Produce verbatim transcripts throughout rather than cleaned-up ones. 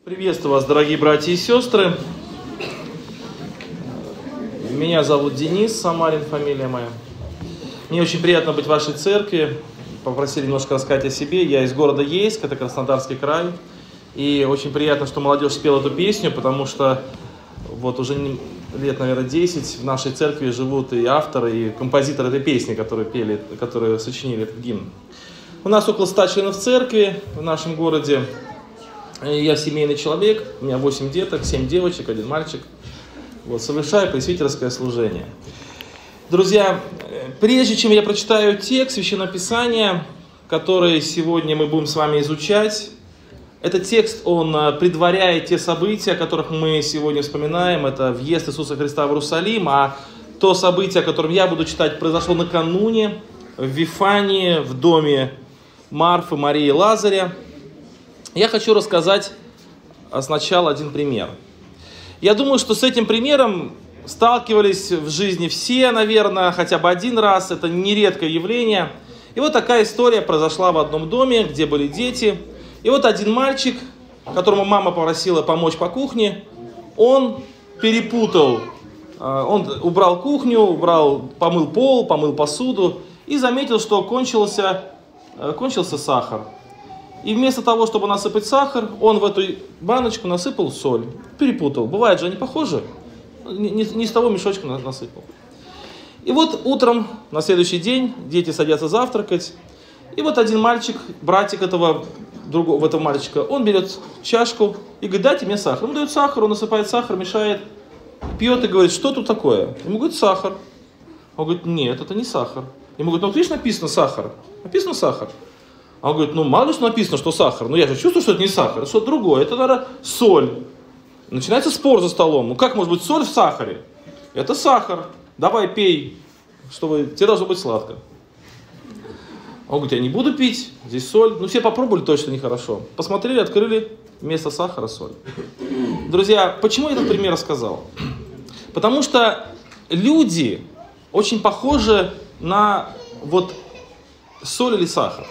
Приветствую вас, дорогие братья и сестры. Меня зовут Денис Самарин, фамилия моя. Мне очень приятно быть в вашей церкви. Попросили немножко рассказать о себе. Я из города Ейск, это Краснодарский край. И очень приятно, что молодежь спела эту песню, потому что вот уже лет, наверное, десять в нашей церкви живут и авторы, и композиторы этой песни, которые пели, которые сочинили этот гимн. У нас около ста членов церкви в нашем городе. Я семейный человек, у меня восемь деток, семь девочек, один мальчик. Вот, совершаю пресвитерское служение. Друзья, прежде чем я прочитаю текст Священного Писания, который сегодня мы будем с вами изучать, этот текст, он предваряет те события, о которых мы сегодня вспоминаем. Это въезд Иисуса Христа в Иерусалим, а то событие, о котором я буду читать, произошло накануне в Вифании, в доме Марфы, Марии и Лазаря. Я хочу рассказать сначала один пример. Я думаю, что с этим примером сталкивались в жизни все, наверное, хотя бы один раз. Это нередкое явление. И вот такая история произошла в одном доме, где были дети. И вот один мальчик, которому мама попросила помочь по кухне, он перепутал. Он убрал кухню, убрал, помыл пол, помыл посуду и заметил, что кончился, кончился сахар. И вместо того, чтобы насыпать сахар, он в эту баночку насыпал соль. Перепутал. Бывает же, они похожи. Не, не, не с того мешочка насыпал. И вот утром, на следующий день, дети садятся завтракать. И вот один мальчик, братик этого, другого, этого мальчика, он берет чашку и говорит: дайте мне сахар. Ему дают сахар, он насыпает сахар, мешает, пьет и говорит: что тут такое? Ему говорит: сахар. Он говорит: нет, это не сахар. Ему говорит: ну видишь, написано сахар. Написано сахар. Он говорит: ну мало ли что написано, что сахар. Но я же чувствую, что это не сахар, это что-то другое. Это, наверное, соль. Начинается спор за столом. Ну как может быть соль в сахаре? Это сахар. Давай пей, чтобы тебе должно быть сладко. Он говорит: я не буду пить, здесь соль. Ну все попробовали, точно нехорошо. Посмотрели, открыли, вместо сахара соль. Друзья, почему я этот пример рассказал? Потому что люди очень похожи на вот соль или сахар.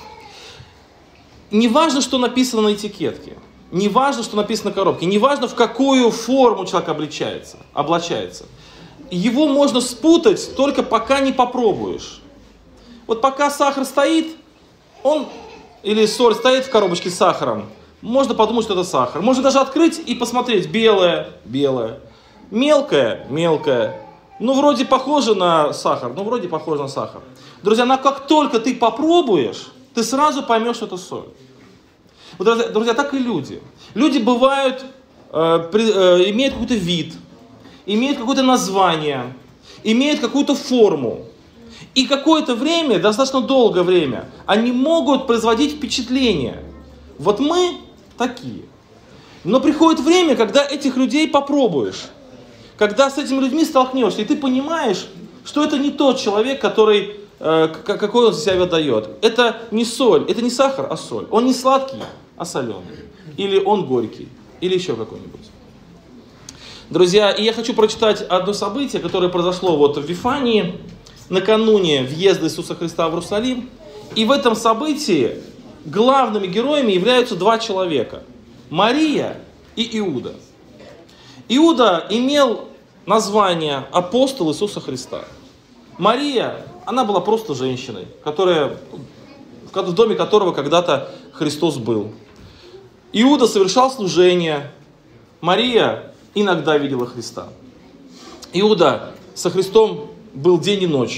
Не важно, что написано на этикетке, не важно, что написано на коробке, не важно, в какую форму человек облачается, облачается. Его можно спутать только пока не попробуешь. Вот пока сахар стоит, он или соль стоит в коробочке с сахаром, можно подумать, что это сахар. Можно даже открыть и посмотреть: белое, белое, мелкое, мелкое. Ну, вроде похоже на сахар, ну, вроде похоже на сахар. Друзья, но как только ты попробуешь, ты сразу поймешь, что это соль. Вот, друзья, друзья, так и люди. Люди бывают, э, при, э, имеют какой-то вид, имеют какое-то название, имеют какую-то форму. И какое-то время, достаточно долгое время, они могут производить впечатление. Вот мы такие. Но приходит время, когда этих людей попробуешь. Когда с этими людьми столкнешься, и ты понимаешь, что это не тот человек, который... какой он себя выдает. Это не соль, это не сахар, а соль. Он не сладкий, а соленый. Или он горький, или еще какой-нибудь. Друзья, и я хочу прочитать одно событие, которое произошло вот в Вифании, накануне въезда Иисуса Христа в Иерусалим. И в этом событии главными героями являются два человека. Мария и Иуда. Иуда имел название апостол Иисуса Христа. Мария, она была просто женщиной, которая, в доме которого когда-то Христос был. Иуда совершал служение. Мария иногда видела Христа. Иуда со Христом был день и ночь.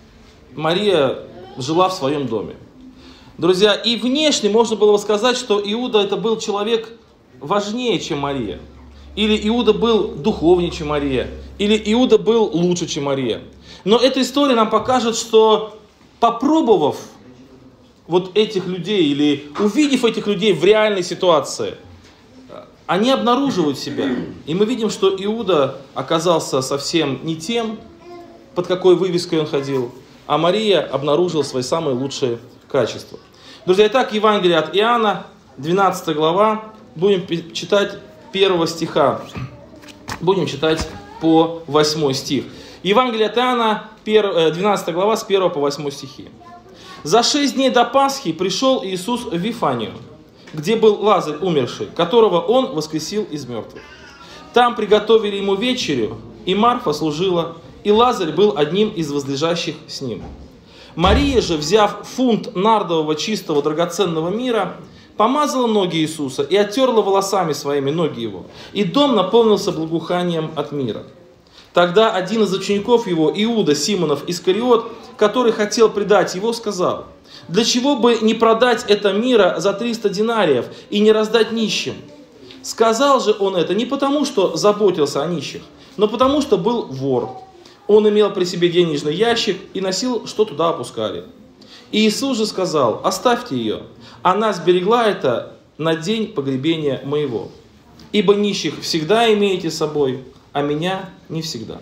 Мария жила в своем доме. Друзья, и внешне можно было сказать, что Иуда это был человек важнее, чем Мария. Или Иуда был духовнее, чем Мария. Или Иуда был лучше, чем Мария. Но эта история нам покажет, что попробовав вот этих людей или увидев этих людей в реальной ситуации, они обнаруживают себя. И мы видим, что Иуда оказался совсем не тем, под какой вывеской он ходил, а Мария обнаружила свои самые лучшие качества. Друзья, итак, Евангелие от Иоанна, двенадцатая глава, будем читать первого стиха. Будем читать по восьмой стих. Евангелие от Иоанна, двенадцатая глава, с первого по восьмой стихи. «За шесть дней до Пасхи пришел Иисус в Вифанию, где был Лазарь умерший, которого он воскресил из мертвых. Там приготовили ему вечерю, и Марфа служила, и Лазарь был одним из возлежащих с ним. Мария же, взяв фунт нардового чистого драгоценного мира, помазала ноги Иисуса и оттерла волосами своими ноги его, и дом наполнился благоуханием от мира. Тогда один из учеников его, Иуда Симонов Искариот, который хотел предать его, сказал: «Для чего бы не продать это мира за триста динариев и не раздать нищим?» Сказал же он это не потому, что заботился о нищих, но потому, что был вор. Он имел при себе денежный ящик и носил, что туда опускали. И Иисус же сказал: «Оставьте ее, она сберегла это на день погребения моего. Ибо нищих всегда имеете с собой, а меня не всегда».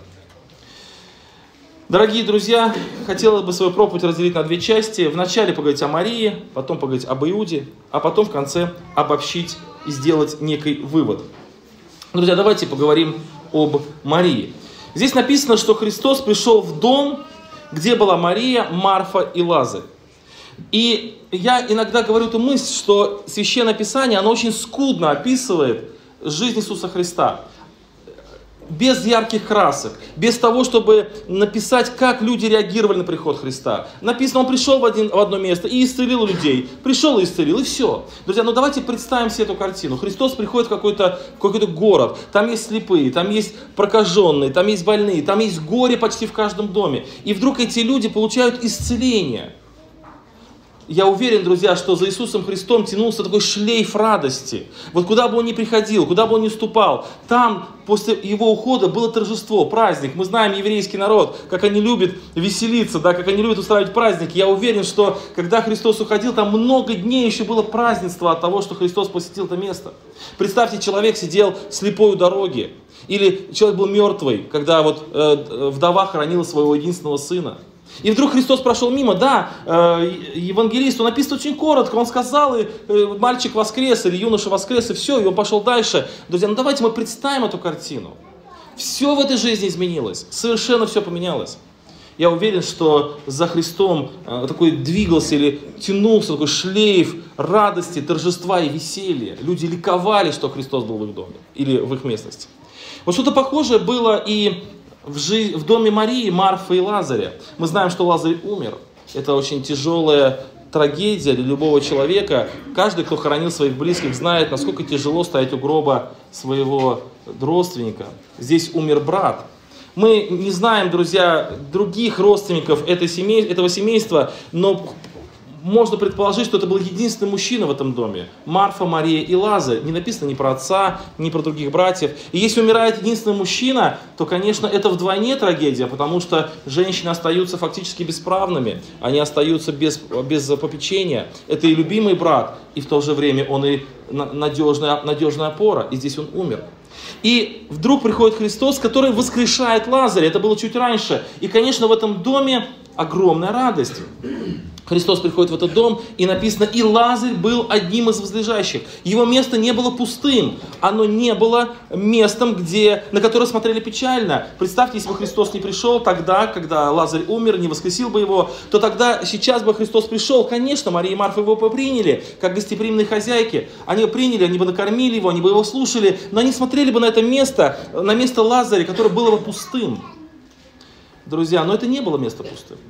Дорогие друзья, хотелось бы свою проповедь разделить на две части. Вначале поговорить о Марии, потом поговорить об Иуде, а потом в конце обобщить и сделать некий вывод. Друзья, давайте поговорим об Марии. Здесь написано, что Христос пришел в дом, где была Мария, Марфа и Лазарь. И я иногда говорю эту мысль, что Священное Писание, оно очень скудно описывает жизнь Иисуса Христа. Без ярких красок, без того, чтобы написать, как люди реагировали на приход Христа. Написано, он пришел в, один, в одно место и исцелил людей. Пришел и исцелил, и все. Друзья, ну давайте представим себе эту картину. Христос приходит в какой-то, какой-то город, там есть слепые, там есть прокаженные, там есть больные, там есть горе почти в каждом доме. И вдруг эти люди получают исцеление. Я уверен, друзья, что за Иисусом Христом тянулся такой шлейф радости. Вот куда бы он ни приходил, куда бы он ни ступал, там после его ухода было торжество, праздник. Мы знаем еврейский народ, как они любят веселиться, да, как они любят устраивать праздники. Я уверен, что когда Христос уходил, там много дней еще было празднества от того, что Христос посетил это место. Представьте, человек сидел слепой у дороги, или человек был мертвый, когда вот э, вдова хоронила своего единственного сына. И вдруг Христос прошел мимо, да, э, евангелист, он описывает очень коротко, он сказал, и э, мальчик воскрес, или юноша воскрес, и все, и он пошел дальше. Друзья, ну давайте мы представим эту картину. Все в этой жизни изменилось, совершенно все поменялось. Я уверен, что за Христом э, такой двигался или тянулся такой шлейф радости, торжества и веселья. Люди ликовали, что Христос был в их доме или в их местности. Вот что-то похожее было и В, жи... в доме Марии, Марфы и Лазаря. Мы знаем, что Лазарь умер. Это очень тяжелая трагедия для любого человека. Каждый, кто хоронил своих близких, знает, насколько тяжело стоять у гроба своего родственника. Здесь умер брат. Мы не знаем, друзья, других родственников этой семей... этого семейства, но можно предположить, что это был единственный мужчина в этом доме. Марфа, Мария и Лазарь. Не написано ни про отца, ни про других братьев. И если умирает единственный мужчина, то, конечно, это вдвойне трагедия, потому что женщины остаются фактически бесправными. Они остаются без, без попечения. Это и любимый брат, и в то же время он и надежная, надежная опора. И здесь он умер. И вдруг приходит Христос, который воскрешает Лазаря. Это было чуть раньше. И, конечно, в этом доме огромная радость. Христос приходит в этот дом, и написано, и Лазарь был одним из возлежащих. Его место не было пустым, оно не было местом, где, на которое смотрели печально. Представьте, если бы Христос не пришел тогда, когда Лазарь умер, не воскресил бы его, то тогда, сейчас бы Христос пришел, конечно, Мария и Марфа его бы приняли, как гостеприимные хозяйки. Они бы приняли, они бы накормили его, они бы его слушали, но они смотрели бы на это место, на место Лазаря, которое было бы пустым. Друзья, но это не было место пустым.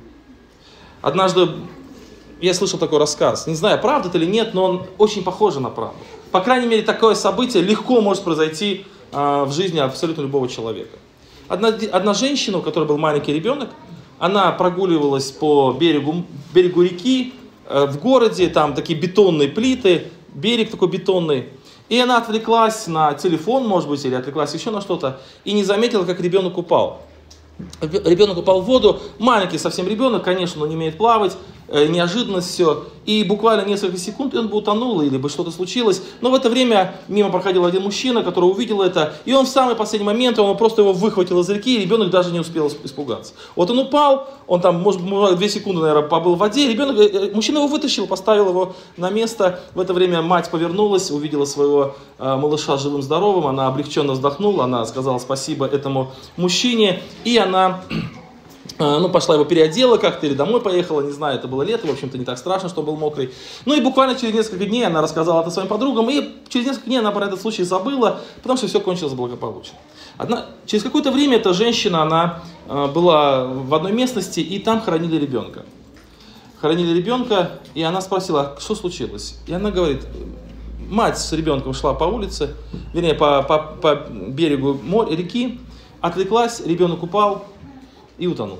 Однажды я слышал такой рассказ. Не знаю, правда это или нет, но он очень похож на правду. По крайней мере, такое событие легко может произойти э, в жизни абсолютно любого человека. Одна, одна женщина, у которой был маленький ребенок, она прогуливалась по берегу, берегу реки, э, в городе, там такие бетонные плиты, берег такой бетонный. И она отвлеклась на телефон, может быть, или отвлеклась еще на что-то, и не заметила, как ребенок упал. Ребенок упал в воду, маленький совсем ребенок, конечно, он не умеет плавать, э, неожиданно все. И буквально несколько секунд, и он бы утонул, или бы что-то случилось. Но в это время мимо проходил один мужчина, который увидел это, и он в самый последний момент, он просто его выхватил из реки, и ребенок даже не успел испугаться. Вот он упал, он там, может, две секунды, наверное, побыл в воде, ребенок, э, мужчина его вытащил, поставил его на место. В это время мать повернулась, увидела своего э, малыша живым-здоровым, она облегченно вздохнула, она сказала спасибо этому мужчине, и она Ну, пошла его переодела как-то или домой поехала, не знаю, это было лето, в общем-то, не так страшно, что он был мокрый. Ну и буквально через несколько дней она рассказала это своим подругам, и через несколько дней она про этот случай забыла, потому что все кончилось благополучно. Одна, через какое-то время эта женщина, она э, была в одной местности, и там хоронили ребенка. Хоронили ребенка, и она спросила, что случилось? И она говорит, мать с ребенком шла по улице, вернее, по, по, по берегу моря, реки, отвлеклась, ребенок упал и утонул.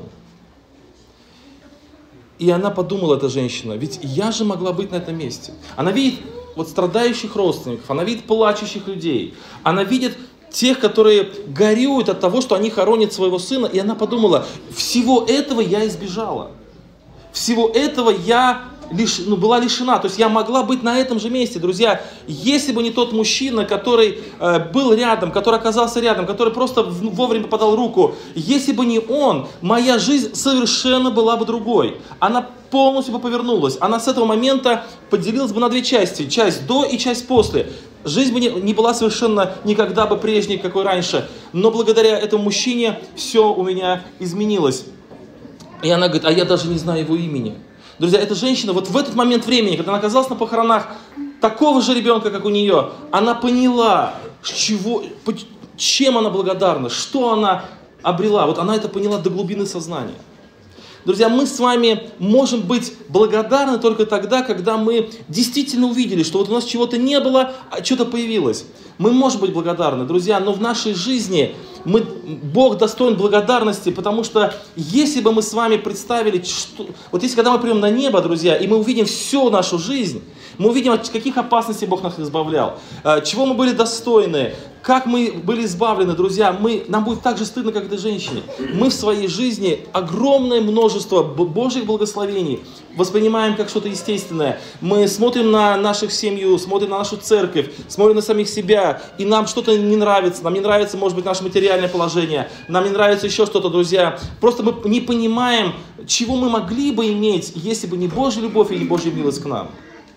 И она подумала, эта женщина, ведь я же могла быть на этом месте. Она видит вот страдающих родственников, она видит плачущих людей, она видит тех, которые горюют от того, что они хоронят своего сына, и она подумала, всего этого я избежала. Всего этого я лиш, ну, была лишена. То есть я могла быть на этом же месте, друзья. Если бы не тот мужчина, который э, был рядом, который оказался рядом, который просто вовремя подал руку, если бы не он, моя жизнь совершенно была бы другой. Она полностью бы повернулась. Она с этого момента поделилась бы на две части. Часть до и часть после. Жизнь бы не, не была совершенно никогда бы прежней, какой раньше. Но благодаря этому мужчине все у меня изменилось. И она говорит, а я даже не знаю его имени. Друзья, эта женщина вот в этот момент времени, когда она оказалась на похоронах такого же ребенка, как у нее, она поняла, чего, чем она благодарна, что она обрела. Вот она это поняла до глубины сознания. Друзья, мы с вами можем быть благодарны только тогда, когда мы действительно увидели, что вот у нас чего-то не было, а что-то появилось. Мы можем быть благодарны, друзья, но в нашей жизни мы, Бог достоин благодарности, потому что если бы мы с вами представили, что, вот если когда мы придем на небо, друзья, и мы увидим всю нашу жизнь, мы увидим, от каких опасностей Бог нас избавлял, чего мы были достойны, как мы были избавлены, друзья, мы, нам будет так же стыдно, как этой женщине. Мы в своей жизни огромное множество Божьих благословений воспринимаем как что-то естественное. Мы смотрим на нашу семью, смотрим на нашу церковь, смотрим на самих себя, и нам что-то не нравится. Нам не нравится, может быть, наше материальное положение, нам не нравится еще что-то, друзья. Просто мы не понимаем, чего мы могли бы иметь, если бы не Божья любовь и не Божья милость к нам.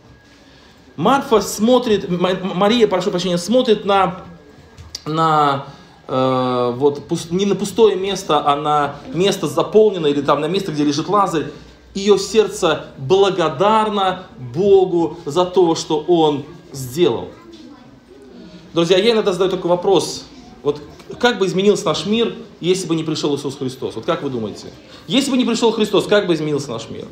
Марфа смотрит, Мария, прошу прощения, смотрит на, на э, вот, не на пустое место, а на место заполненное, или там на место, где лежит Лазарь. Ее сердце благодарно Богу за то, что Он сделал. Друзья, я иногда задаю такой вопрос. Вот как бы изменился наш мир, если бы не пришел Иисус Христос? Вот как вы думаете? Если бы не пришел Христос, как бы изменился наш мир?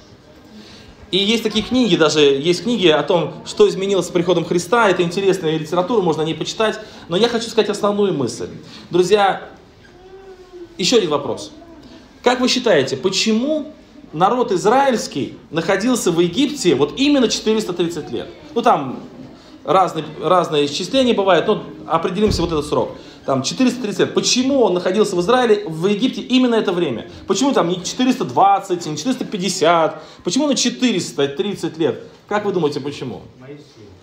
И есть такие книги, даже есть книги о том, что изменилось с приходом Христа. Это интересная литература, можно о ней почитать. Но я хочу сказать основную мысль. Друзья, еще один вопрос. Как вы считаете, почему народ израильский находился в Египте вот именно четыреста тридцать лет? Ну там разные, разные исчисления бывают, но определимся вот этот срок. Там четыреста тридцать лет. Почему он находился в Израиле, в Египте именно это время? Почему там не четыреста двадцать, не четыреста пятьдесят? Почему на четыреста тридцать лет? Как вы думаете, почему? Моисей.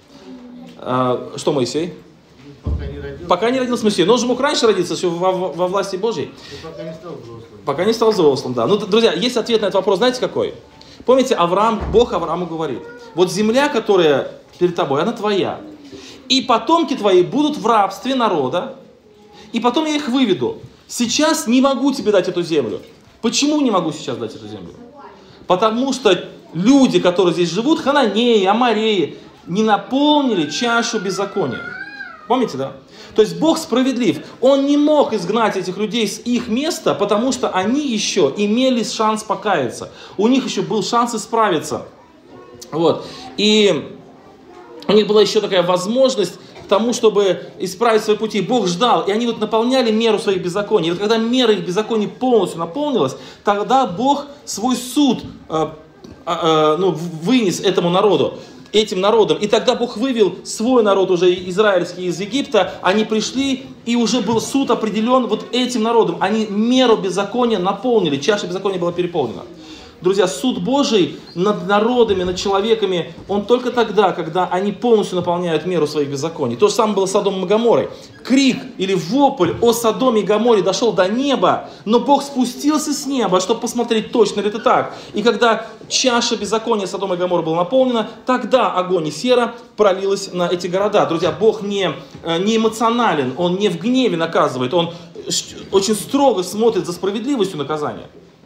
А, что Моисей? Пока не родился. Пока не родился Моисей. Но он же мог раньше родиться, еще во, во власти Божьей. И пока не стал взрослым. Пока не стал взрослым, да. Ну, друзья, есть ответ на этот вопрос, знаете какой? Помните, Авраам, Бог Аврааму говорит, вот земля, которая перед тобой, она твоя. И потомки твои будут в рабстве народа, и потом я их выведу. Сейчас не могу тебе дать эту землю. Почему не могу сейчас дать эту землю? Потому что люди, которые здесь живут, хананеи, амореи, не наполнили чашу беззакония. Помните, да? То есть Бог справедлив. Он не мог изгнать этих людей с их места, потому что они еще имели шанс покаяться. У них еще был шанс исправиться. Вот. И у них была еще такая возможность к тому, чтобы исправить свои пути. Бог ждал, и они вот наполняли меру своих беззаконий. И вот когда мера их беззаконий полностью наполнилась, тогда Бог свой суд э, э, ну, вынес этому народу, этим народом. И тогда Бог вывел свой народ уже израильский из Египта. Они пришли, и уже был суд определен вот этим народом. Они меру беззакония наполнили, чаша беззакония была переполнена. Друзья, суд Божий над народами, над человеками, он только тогда, когда они полностью наполняют меру своих беззаконий. То же самое было с Содомом и Гоморрой. Крик или вопль о Содоме и Гоморре дошел до неба, но Бог спустился с неба, чтобы посмотреть, точно ли это так. И когда чаша беззакония Содома и Гоморры была наполнена, тогда огонь и сера пролилась на эти города. Друзья, Бог не, не эмоционален, Он не в гневе наказывает, Он очень строго смотрит за справедливостью наказания.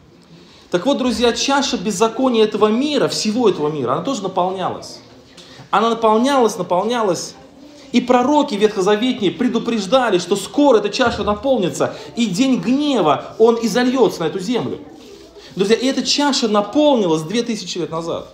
Так вот, друзья, чаша беззакония этого мира, всего этого мира, она тоже наполнялась. Она наполнялась, наполнялась. И пророки ветхозаветные предупреждали, что скоро эта чаша наполнится, и день гнева, он изольется на эту землю. Друзья, и эта чаша наполнилась две тысячи лет назад.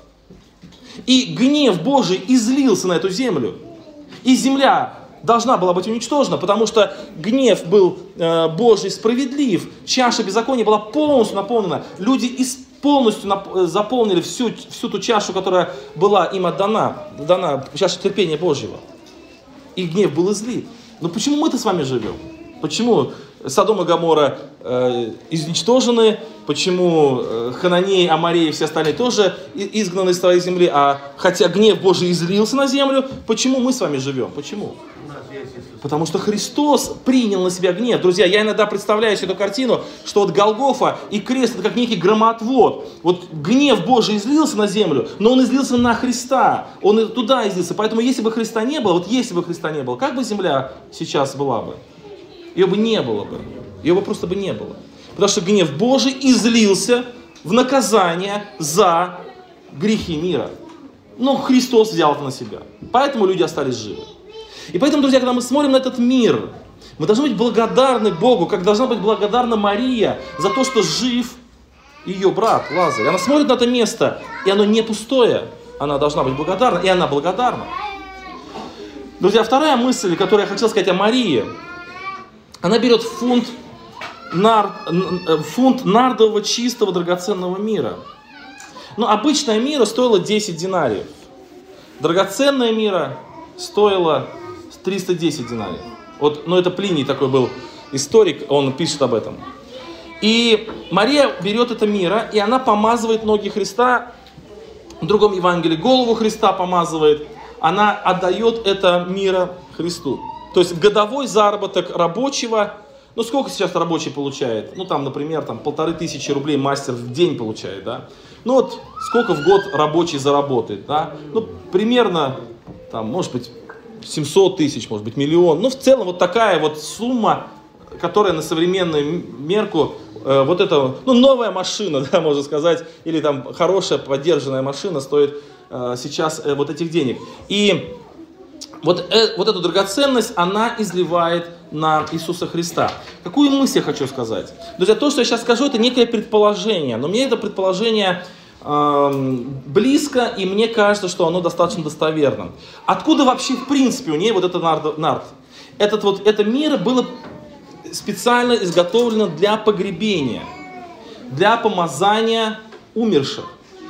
И гнев Божий излился на эту землю. И земля должна была быть уничтожена, потому что гнев был э, Божий справедлив. Чаша беззакония была полностью наполнена. Люди из, полностью нап- заполнили всю, всю ту чашу, которая была им отдана. Дана чаша терпения Божьего. И гнев был излит. Но почему мы-то с вами живем? Почему Содом и Гоморра э, изничтожены? Почему э, Хананеи, Амореи и все остальные тоже изгнаны из своей земли? А хотя гнев Божий излился на землю, почему мы с вами живем? Почему? Потому что Христос принял на себя гнев. Друзья, я иногда представляю себе эту картину, что вот Голгофа и крест — это как некий громоотвод. Вот гнев Божий излился на землю, но он излился на Христа. Он и туда излился. Поэтому если бы Христа не было, вот если бы Христа не было, как бы земля сейчас была бы? Ее бы не было бы. Ее бы просто бы не было. Потому что гнев Божий излился в наказание за грехи мира. Но Христос взял это на себя. Поэтому люди остались живы. И поэтому, друзья, когда мы смотрим на этот мир, мы должны быть благодарны Богу, как должна быть благодарна Мария за то, что жив ее брат Лазарь. Она смотрит на это место, и оно не пустое. Она должна быть благодарна, и она благодарна. Друзья, вторая мысль, которую я хотел сказать о Марии, она берет фунт, нар, фунт нардового чистого драгоценного мира. Но обычная мира стоила десять динариев. Драгоценная мира стоила триста десять динариев. Вот, ну это Плиний такой был историк, он пишет об этом. И Мария берет это мира, и она помазывает ноги Христа. В другом Евангелии голову Христа помазывает. Она отдает это мира Христу. То есть годовой заработок рабочего, ну сколько сейчас рабочий получает? Ну там, например, там, полторы тысячи рублей мастер в день получает, да? Ну вот сколько в год рабочий заработает, да? Ну примерно, там, может быть, семьсот тысяч, может быть, миллион. Ну в целом вот такая вот сумма, которая на современную мерку, э, вот эта, ну новая машина, да, можно сказать, или там хорошая поддержанная машина стоит э, сейчас э, вот этих денег. И Вот, э, вот эту драгоценность она изливает на Иисуса Христа. Какую мысль я хочу сказать? Друзья, то, что я сейчас скажу, это некое предположение. Но мне это предположение э, близко, и мне кажется, что оно достаточно достоверно. Откуда вообще, в принципе, у нее вот это нард? нард? Этот вот, это мира было специально изготовлено для погребения, для помазания умерших.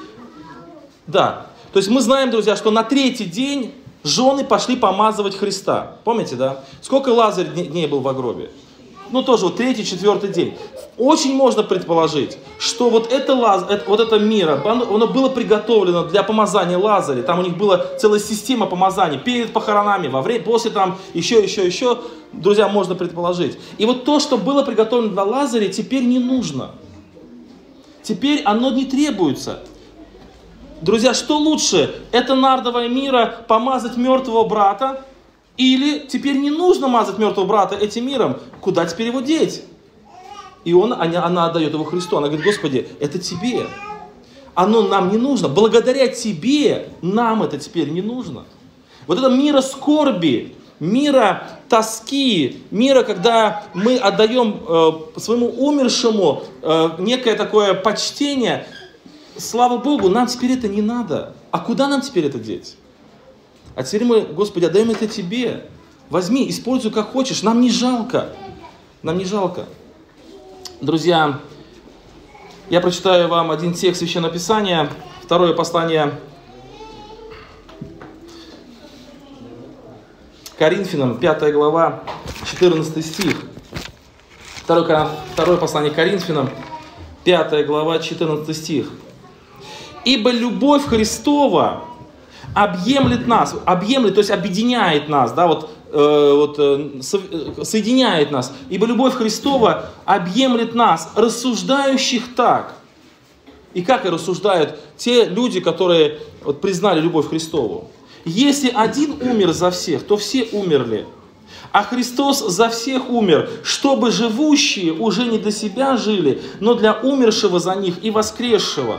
Да, то есть мы знаем, друзья, что на третий день жены пошли помазывать Христа. Помните, да? Сколько Лазарь дней был в гробе? Ну, тоже вот третий, четвертый день. Очень можно предположить, что вот это, Лаз... вот это мира, оно было приготовлено для помазания Лазаря. Там у них была целая система помазаний перед похоронами, во время, после там, еще, еще, еще. Друзья, можно предположить. И вот то, что было приготовлено для Лазаря, теперь не нужно. Теперь оно не требуется. Друзья, что лучше? Это нардовая мира помазать мертвого брата? Или теперь не нужно мазать мертвого брата этим миром? Куда теперь его деть? И он, она, она отдает его Христу. Она говорит: Господи, это тебе. Оно нам не нужно. Благодаря тебе нам это теперь не нужно. Вот это мира скорби, мира тоски, мира, когда мы отдаем э, своему умершему э, некое такое почтение. Слава Богу, нам теперь это не надо. А куда нам теперь это деть? А теперь мы, Господи, отдаем это Тебе. Возьми, используй как хочешь. Нам не жалко. Нам не жалко. Друзья, я прочитаю вам один текст Священного Писания. Второе послание Коринфянам, пятая глава, четырнадцатый стих. Второе, второе послание Коринфянам, пятая глава, четырнадцатый стих. Ибо любовь Христова объемлет нас, объемлет, то есть объединяет нас, да, вот, э, вот э, со, соединяет нас. Ибо любовь Христова объемлет нас, рассуждающих так. И как и рассуждают те люди, которые вот, признали любовь Христову. Если один умер за всех, то все умерли. А Христос за всех умер, чтобы живущие уже не для себя жили, но для умершего за них и воскресшего.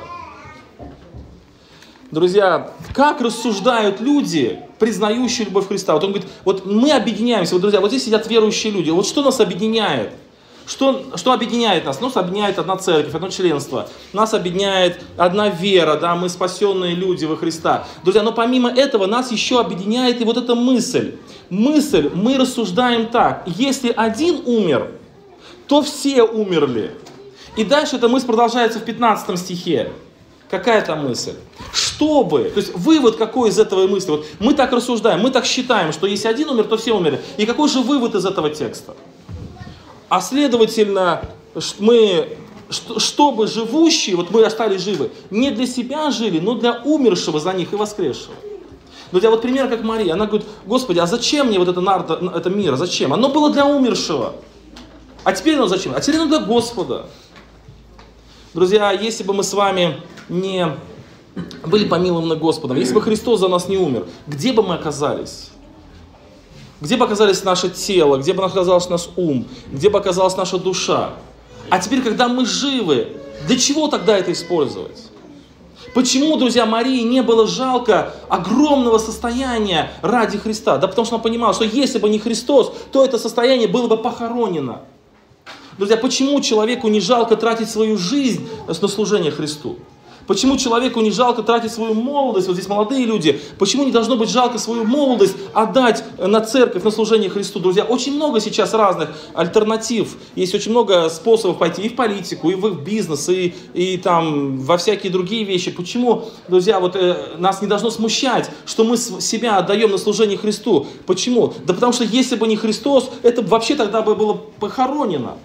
Друзья, как рассуждают люди, признающие любовь Христа? Вот он говорит, вот мы объединяемся, вот, друзья, вот здесь сидят верующие люди, вот что нас объединяет? Что, что объединяет нас? Нас объединяет одна церковь, одно членство. Нас объединяет одна вера, да, мы спасенные люди во Христа. Друзья, но помимо этого нас еще объединяет и вот эта мысль. Мысль, мы рассуждаем так, если один умер, то все умерли. И дальше эта мысль продолжается в пятнадцатом стихе. Какая там мысль? Чтобы, то есть вывод какой из этого мысли? Вот мы так рассуждаем, мы так считаем, что если один умер, то все умерли. И какой же вывод из этого текста? А следовательно, мы, чтобы живущие, вот мы остались живы, не для себя жили, но для умершего за них и воскресшего. Друзья, вот пример как Мария. Она говорит, Господи, а зачем мне вот это, нарто, это мир? Зачем? Оно было для умершего. А теперь оно зачем? А теперь оно для Господа. Друзья, если бы мы с вами не были помилованы Господом, если бы Христос за нас не умер, где бы мы оказались? Где бы оказалось наше тело, где бы оказался наш ум, где бы оказалась наша душа? А теперь, когда мы живы, для чего тогда это использовать? Почему, друзья, Марии не было жалко огромного состояния ради Христа? Да потому что она понимала, что если бы не Христос, то это состояние было бы похоронено. Друзья, почему человеку не жалко тратить свою жизнь на служение Христу? Почему человеку не жалко тратить свою молодость, вот здесь молодые люди, почему не должно быть жалко свою молодость отдать на церковь, на служение Христу? Друзья, очень много сейчас разных альтернатив, есть очень много способов пойти и в политику, и в бизнес, и, и там во всякие другие вещи. Почему, друзья, вот э, нас не должно смущать, что мы себя отдаем на служение Христу? Почему? Да потому что если бы не Христос, это вообще тогда бы было похоронено.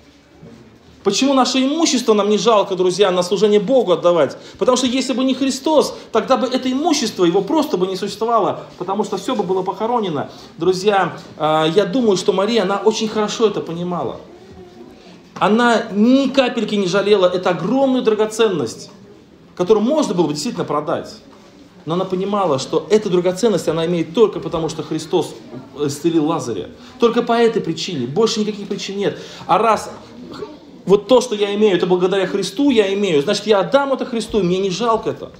Почему наше имущество нам не жалко, друзья, на служение Богу отдавать? Потому что если бы не Христос, тогда бы это имущество, его просто бы не существовало, потому что все бы было похоронено. Друзья, я думаю, что Мария, она очень хорошо это понимала. Она ни капельки не жалела эту огромную драгоценность, которую можно было бы действительно продать. Но она понимала, что эту драгоценность она имеет только потому, что Христос исцелил Лазаря. Только по этой причине, больше никаких причин нет. А раз... Вот то, что я имею, это благодаря Христу я имею. Значит, я отдам это Христу, и мне не жалко это.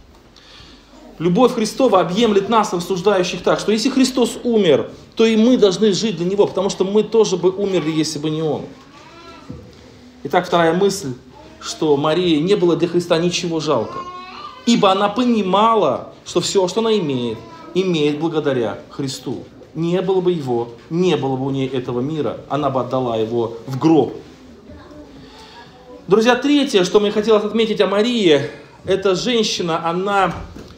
Любовь Христова объемлет нас, рассуждающих так, что если Христос умер, то и мы должны жить для Него, потому что мы тоже бы умерли, если бы не Он. Итак, вторая мысль, что Марии не было для Христа ничего жалко. Ибо она понимала, что все, что она имеет, имеет благодаря Христу. Не было бы Его, не было бы у нее этого мира, она бы отдала Его в гроб. Друзья, третье, что мне хотелось отметить о Марии, эта женщина, она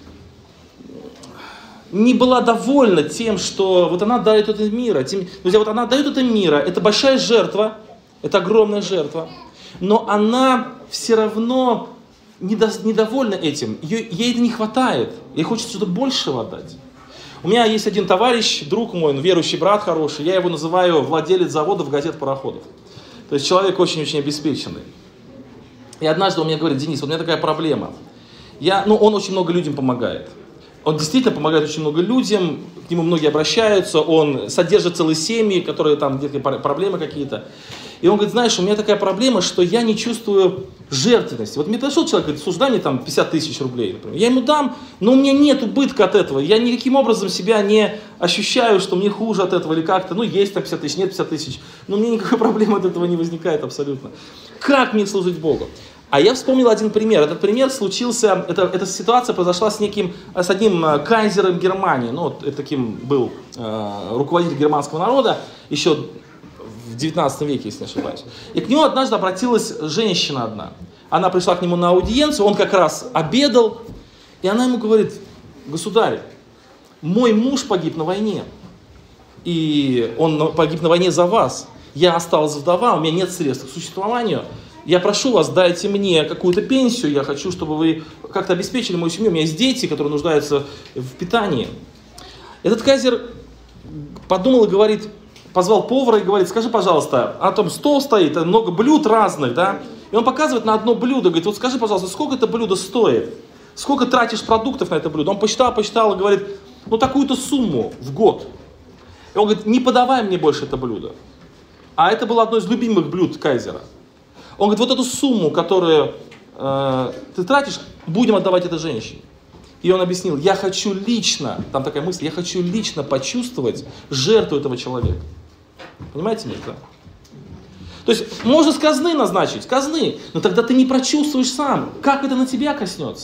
не была довольна тем, что вот она дает это мира. Тем, друзья, вот она дает это мира, это большая жертва, это огромная жертва, но она все равно недовольна этим, ей, ей это не хватает, ей хочется что-то большего отдать. У меня есть один товарищ, друг мой, верующий брат хороший, я его называю владелец заводов газет-пароходов. То есть человек очень-очень обеспеченный. И однажды он мне говорит: Денис, вот у меня такая проблема. Я, ну, он очень много людям помогает. Он действительно помогает очень много людям, к нему многие обращаются, он содержит целые семьи, которые там где-то проблемы какие-то. И он говорит: знаешь, у меня такая проблема, что я не чувствую жертвенности. Вот мне пришел человек, говорит: слушай, дай мне там пятьдесят тысяч рублей, например. Я ему дам, но у меня нет убытка от этого. Я никаким образом себя не ощущаю, что мне хуже от этого или как-то. Ну, есть там пятьдесят тысяч, нет пятьдесят тысяч. Но у меня никакой проблемы от этого не возникает абсолютно. Как мне служить Богу? А я вспомнил один пример. Этот пример случился, это, эта ситуация произошла с неким, с одним кайзером Германии. Ну, вот таким был э, руководитель германского народа еще в девятнадцатом веке, если не ошибаюсь. И к нему однажды обратилась женщина одна. Она пришла к нему на аудиенцию, он как раз обедал, и она ему говорит: государь, мой муж погиб на войне, и он погиб на войне за вас. Я осталась вдова, у меня нет средств к существованию. Я прошу вас, дайте мне какую-то пенсию, я хочу, чтобы вы как-то обеспечили мою семью. У меня есть дети, которые нуждаются в питании. Этот кайзер подумал и говорит, позвал повара и говорит: скажи, пожалуйста, а там стол стоит, много блюд разных, да? И он показывает на одно блюдо, говорит: вот скажи, пожалуйста, сколько это блюдо стоит? Сколько тратишь продуктов на это блюдо? Он посчитал, посчитал и говорит: ну такую-то сумму в год. И он говорит, не подавай мне больше это блюдо. А это было одно из любимых блюд кайзера. Он говорит, вот эту сумму, которую э, ты тратишь, будем отдавать этой женщине. И он объяснил, я хочу лично, там такая мысль, я хочу лично почувствовать жертву этого человека. Понимаете меня, да? То есть можно с казны назначить, казны, но тогда ты не прочувствуешь сам, как это на тебя коснется.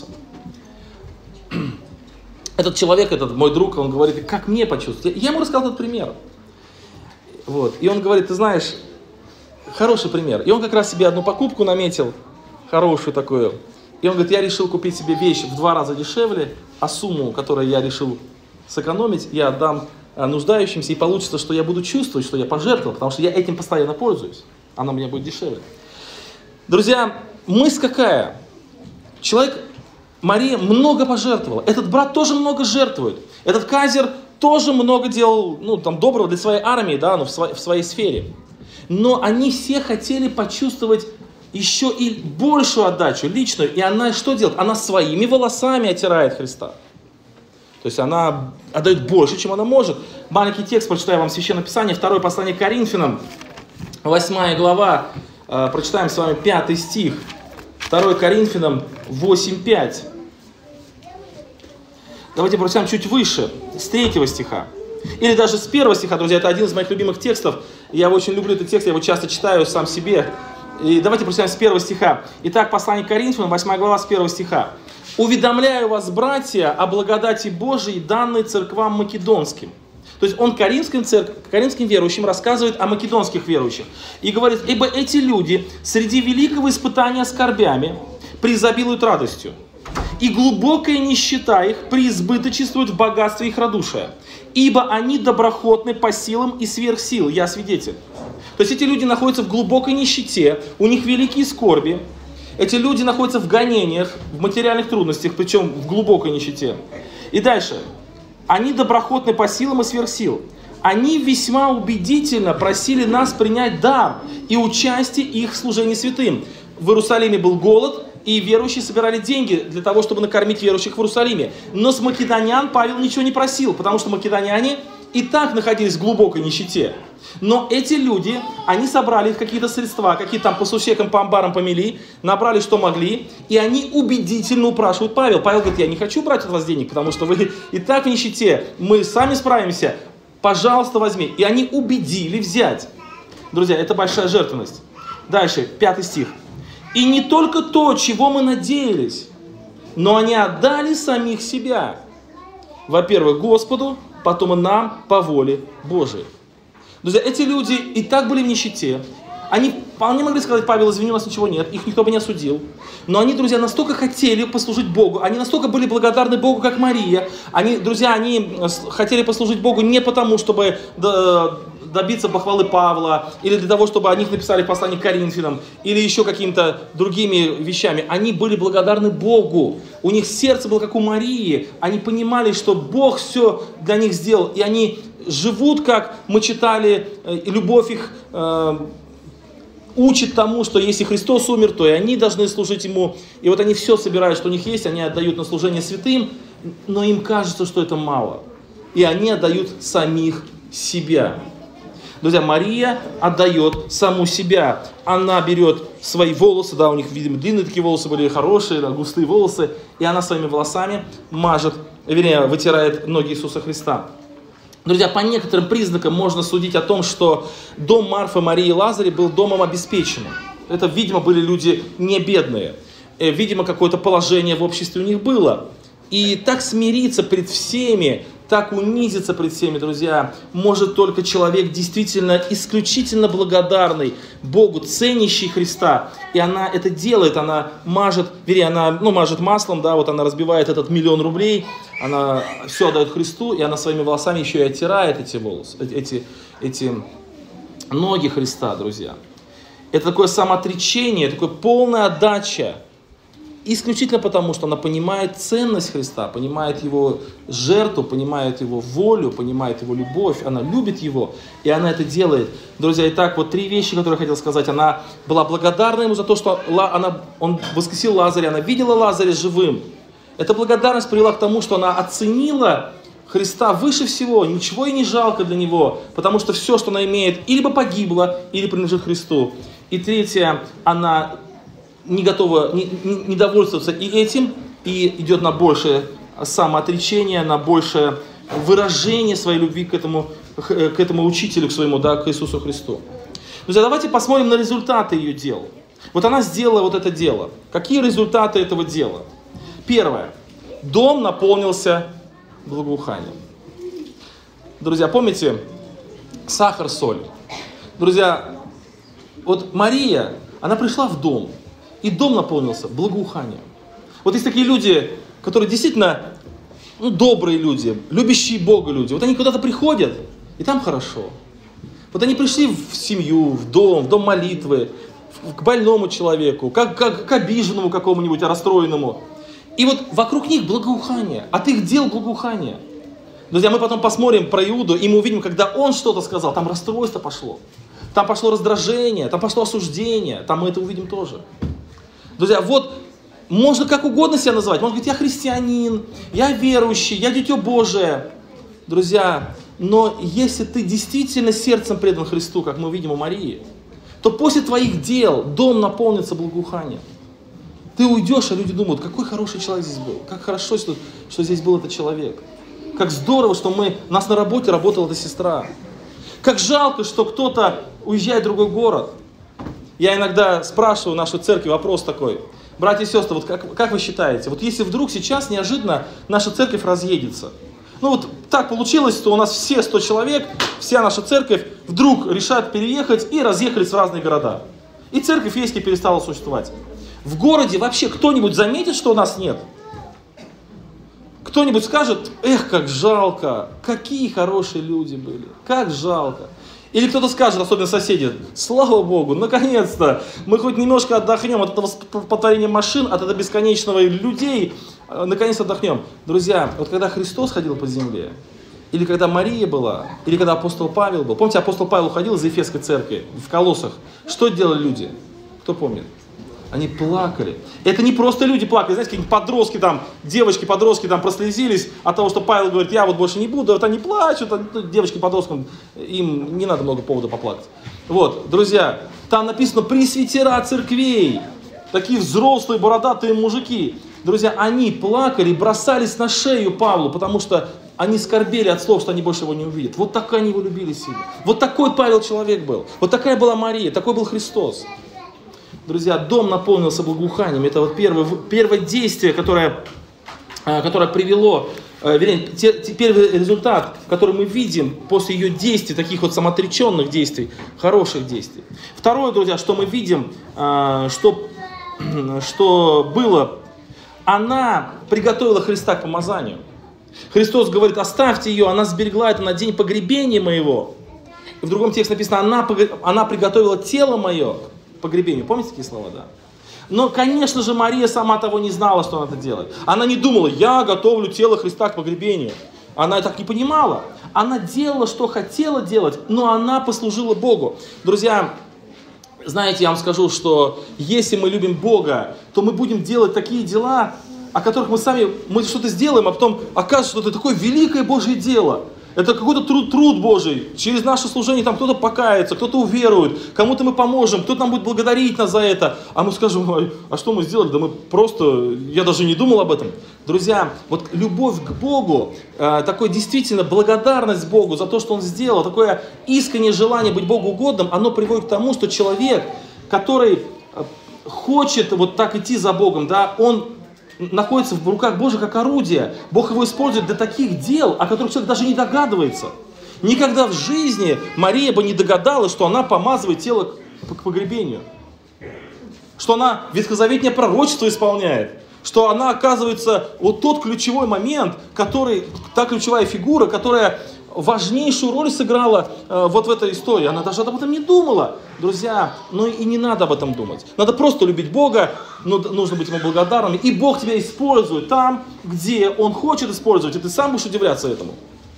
Этот человек, этот мой друг, он говорит, как мне почувствовать? Я ему рассказал этот пример. Вот. И он говорит, ты знаешь, хороший пример. И он как раз себе одну покупку наметил, хорошую такую. И он говорит, я решил купить себе вещь в два раза дешевле, а сумму, которую я решил сэкономить, я отдам нуждающимся, и получится, что я буду чувствовать, что я пожертвовал, потому что я этим постоянно пользуюсь. Она у меня будет дешевле. Друзья, мысль какая? Человек, Мария много пожертвовала. Этот брат тоже много жертвует. Этот кайзер тоже много делал, ну, там, доброго для своей армии, да, ну, в, своей, в своей сфере. Но они все хотели почувствовать еще и большую отдачу, личную. И она что делает? Она своими волосами оттирает Христа. То есть она отдает больше, чем она может. Маленький текст прочитаю вам Священное Писание, второе послание к Коринфянам, восьмая глава, э, прочитаем с вами пятый стих. второе Коринфянам восемь пять. Давайте прочитаем чуть выше, с третьего стиха. Или даже с первого стиха, друзья, это один из моих любимых текстов. Я очень люблю этот текст, я его часто читаю сам себе. И давайте прочитаем с первого стиха. Итак, послание к Коринфянам, восьмая глава, с первого стиха. «Уведомляю вас, братья, о благодати Божией, данной церквам македонским». То есть он коринфским, церк... коринфским верующим рассказывает о македонских верующих. И говорит, ибо эти люди среди великого испытания скорбями преизобилуют радостью. И глубокая нищета их преизбыточествует в богатстве их радушия. Ибо они доброхотны по силам и сверх сил. Я свидетель. То есть эти люди находятся в глубокой нищете, у них великие скорби. Эти люди находятся в гонениях, в материальных трудностях, причем в глубокой нищете. И дальше. Они доброхотны по силам и сверх сил. Они весьма убедительно просили нас принять дар и участие их в служении святым. В Иерусалиме был голод, и верующие собирали деньги для того, чтобы накормить верующих в Иерусалиме. Но с македонян Павел ничего не просил, потому что македоняне и так находились в глубокой нищете. Но эти люди, они собрали какие-то средства, какие-то там по сусекам, по амбарам помели, набрали что могли, и они убедительно упрашивают Павел. Павел говорит, я не хочу брать от вас денег, потому что вы и так в нищете, мы сами справимся, пожалуйста, возьми. И они убедили взять. Друзья, это большая жертвенность. Дальше, пятый стих. И не только то, чего мы надеялись, но они отдали самих себя. Во-первых, Господу, потом и нам по воле Божией. Друзья, эти люди и так были в нищете. Они вполне могли сказать, Павел, извини, у нас ничего нет, их никто бы не осудил. Но они, друзья, настолько хотели послужить Богу, они настолько были благодарны Богу, как Мария. Они, друзья, они хотели послужить Богу не потому, чтобы добиться похвалы Павла, или для того, чтобы о них написали в послании к Коринфянам, или еще какими-то другими вещами. Они были благодарны Богу. У них сердце было как у Марии. Они понимали, что Бог все для них сделал. И они живут, как мы читали, любовь их э, учит тому, что если Христос умер, то и они должны служить Ему. И вот они все собирают, что у них есть, они отдают на служение святым, но им кажется, что это мало. И они отдают самих себя. Друзья, Мария отдает саму себя. Она берет свои волосы, да, у них, видимо, длинные такие волосы были, хорошие, да, густые волосы, и она своими волосами мажет, вернее, вытирает ноги Иисуса Христа. Друзья, по некоторым признакам можно судить о том, что дом Марфы, Марии и Лазаря был домом обеспеченным. Это, видимо, были люди не бедные. Видимо, какое-то положение в обществе у них было. И так смириться пред всеми, так унизиться пред всеми, друзья, может только человек действительно исключительно благодарный Богу, ценящий Христа. И она это делает, она мажет, вернее, она ну, мажет маслом, да, вот она разбивает этот миллион рублей, она все отдает Христу, и она своими волосами еще и оттирает эти волосы, эти, эти ноги Христа, друзья. Это такое самоотречение, такое полная отдача. Исключительно потому, что она понимает ценность Христа, понимает Его жертву, понимает Его волю, понимает Его любовь, она любит Его, и она это делает. Друзья, итак, вот три вещи, которые я хотел сказать. Она была благодарна Ему за то, что она, Он воскресил Лазаря, она видела Лазаря живым. Эта благодарность привела к тому, что она оценила Христа выше всего, ничего и не жалко для Него, потому что все, что она имеет, или бы погибло, или принадлежит Христу. И третье, она не готова, не, не, не довольствоваться и этим, и идет на большее самоотречение, на большее выражение своей любви к этому, к этому учителю, к своему, да, к Иисусу Христу. Друзья, давайте посмотрим на результаты ее дел. Вот она сделала вот это дело. Какие результаты этого дела? Первое. Дом наполнился благоуханием. Друзья, помните сахар, соль? Друзья, вот Мария, она пришла в дом, и дом наполнился благоуханием. Вот есть такие люди, которые действительно, ну, добрые люди, любящие Бога люди. Вот они куда-то приходят, и там хорошо. Вот они пришли в семью, в дом, в дом молитвы, к больному человеку, как, как, к обиженному какому-нибудь, расстроенному. И вот вокруг них благоухание, от их дел благоухание. Друзья, мы потом посмотрим про Иуду, и мы увидим, когда он что-то сказал, там расстройство пошло, там пошло раздражение, там пошло осуждение, там мы это увидим тоже. Друзья, вот можно как угодно себя называть, может быть, я христианин, я верующий, я дитё Божие. Друзья, но если ты действительно сердцем предан Христу, как мы видим у Марии, то после твоих дел дом наполнится благоуханием. Ты уйдешь, а люди думают, какой хороший человек здесь был, как хорошо, что, что здесь был этот человек. Как здорово, что мы, у нас на работе работала эта сестра. Как жалко, что кто-то уезжает в другой город. Я иногда спрашиваю нашу церковь вопрос такой. Братья и сестры, вот как, как вы считаете, вот если вдруг сейчас неожиданно наша церковь разъедется, ну вот так получилось, что у нас все сто человек, вся наша церковь вдруг решат переехать и разъехались в разные города. И церковь Ейски перестала существовать. В городе вообще кто-нибудь заметит, что у нас нет? Кто-нибудь скажет, эх, как жалко, какие хорошие люди были, как жалко. Или кто-то скажет, особенно соседи, слава Богу, наконец-то мы хоть немножко отдохнем от этого повторения машин, от этого бесконечного людей, наконец-то отдохнем. Друзья, вот когда Христос ходил по земле, или когда Мария была, или когда апостол Павел был, помните, апостол Павел уходил из Ефесской церкви в Колоссах, что делали люди? Кто помнит? Они плакали. Это не просто люди плакали, знаете, какие-нибудь подростки там, девочки-подростки там прослезились от того, что Павел говорит, я вот больше не буду, вот они плачут, девочки-подросткам, им не надо много повода поплакать. Вот, друзья, там написано пресвитера церквей, такие взрослые бородатые мужики. Друзья, они плакали, бросались на шею Павлу, потому что они скорбели от слов, что они больше его не увидят. Вот так они его любили сильно. Вот такой Павел человек был. Вот такая была Мария, такой был Христос. Друзья, дом наполнился благоуханием. Это вот первое, первое действие, которое, которое привело, вернее, те, те, первый результат, который мы видим после ее действий, таких вот самоотреченных действий, хороших действий. Второе, друзья, что мы видим, что, что было, она приготовила Христа к помазанию. Христос говорит, оставьте ее, она сберегла это на день погребения моего. И в другом тексте написано, она, она приготовила тело мое погребению. Помните такие слова, да? Но, конечно же, Мария сама того не знала, что она это делает. Она не думала, я готовлю тело Христа к погребению. Она так не понимала. Она делала, что хотела делать, но она послужила Богу. Друзья, знаете, я вам скажу, что если мы любим Бога, то мы будем делать такие дела, о которых мы сами, мы что-то сделаем, а потом окажется, что это такое великое Божье дело. Это какой-то труд, труд Божий. Через наше служение там кто-то покается, кто-то уверует, кому-то мы поможем, кто-то нам будет благодарить нас за это. А мы скажем, а что мы сделали? Да мы просто, я даже не думал об этом. Друзья, вот любовь к Богу, такое действительно благодарность Богу за то, что Он сделал, такое искреннее желание быть Богу угодным, оно приводит к тому, что человек, который хочет вот так идти за Богом, да, он находится в руках Божьих как орудие. Бог его использует для таких дел, о которых человек даже не догадывается. Никогда в жизни Мария бы не догадалась, что она помазывает тело к погребению. Что она ветхозаветное пророчество исполняет. Что она, оказывается, вот тот ключевой момент, который, та ключевая фигура, которая важнейшую роль сыграла э, вот в этой истории. Она даже об этом не думала. Друзья, ну и не надо об этом думать. Надо просто любить Бога, ну, нужно быть Ему благодарным. И Бог тебя использует там, где Он хочет использовать. И ты сам будешь удивляться этому.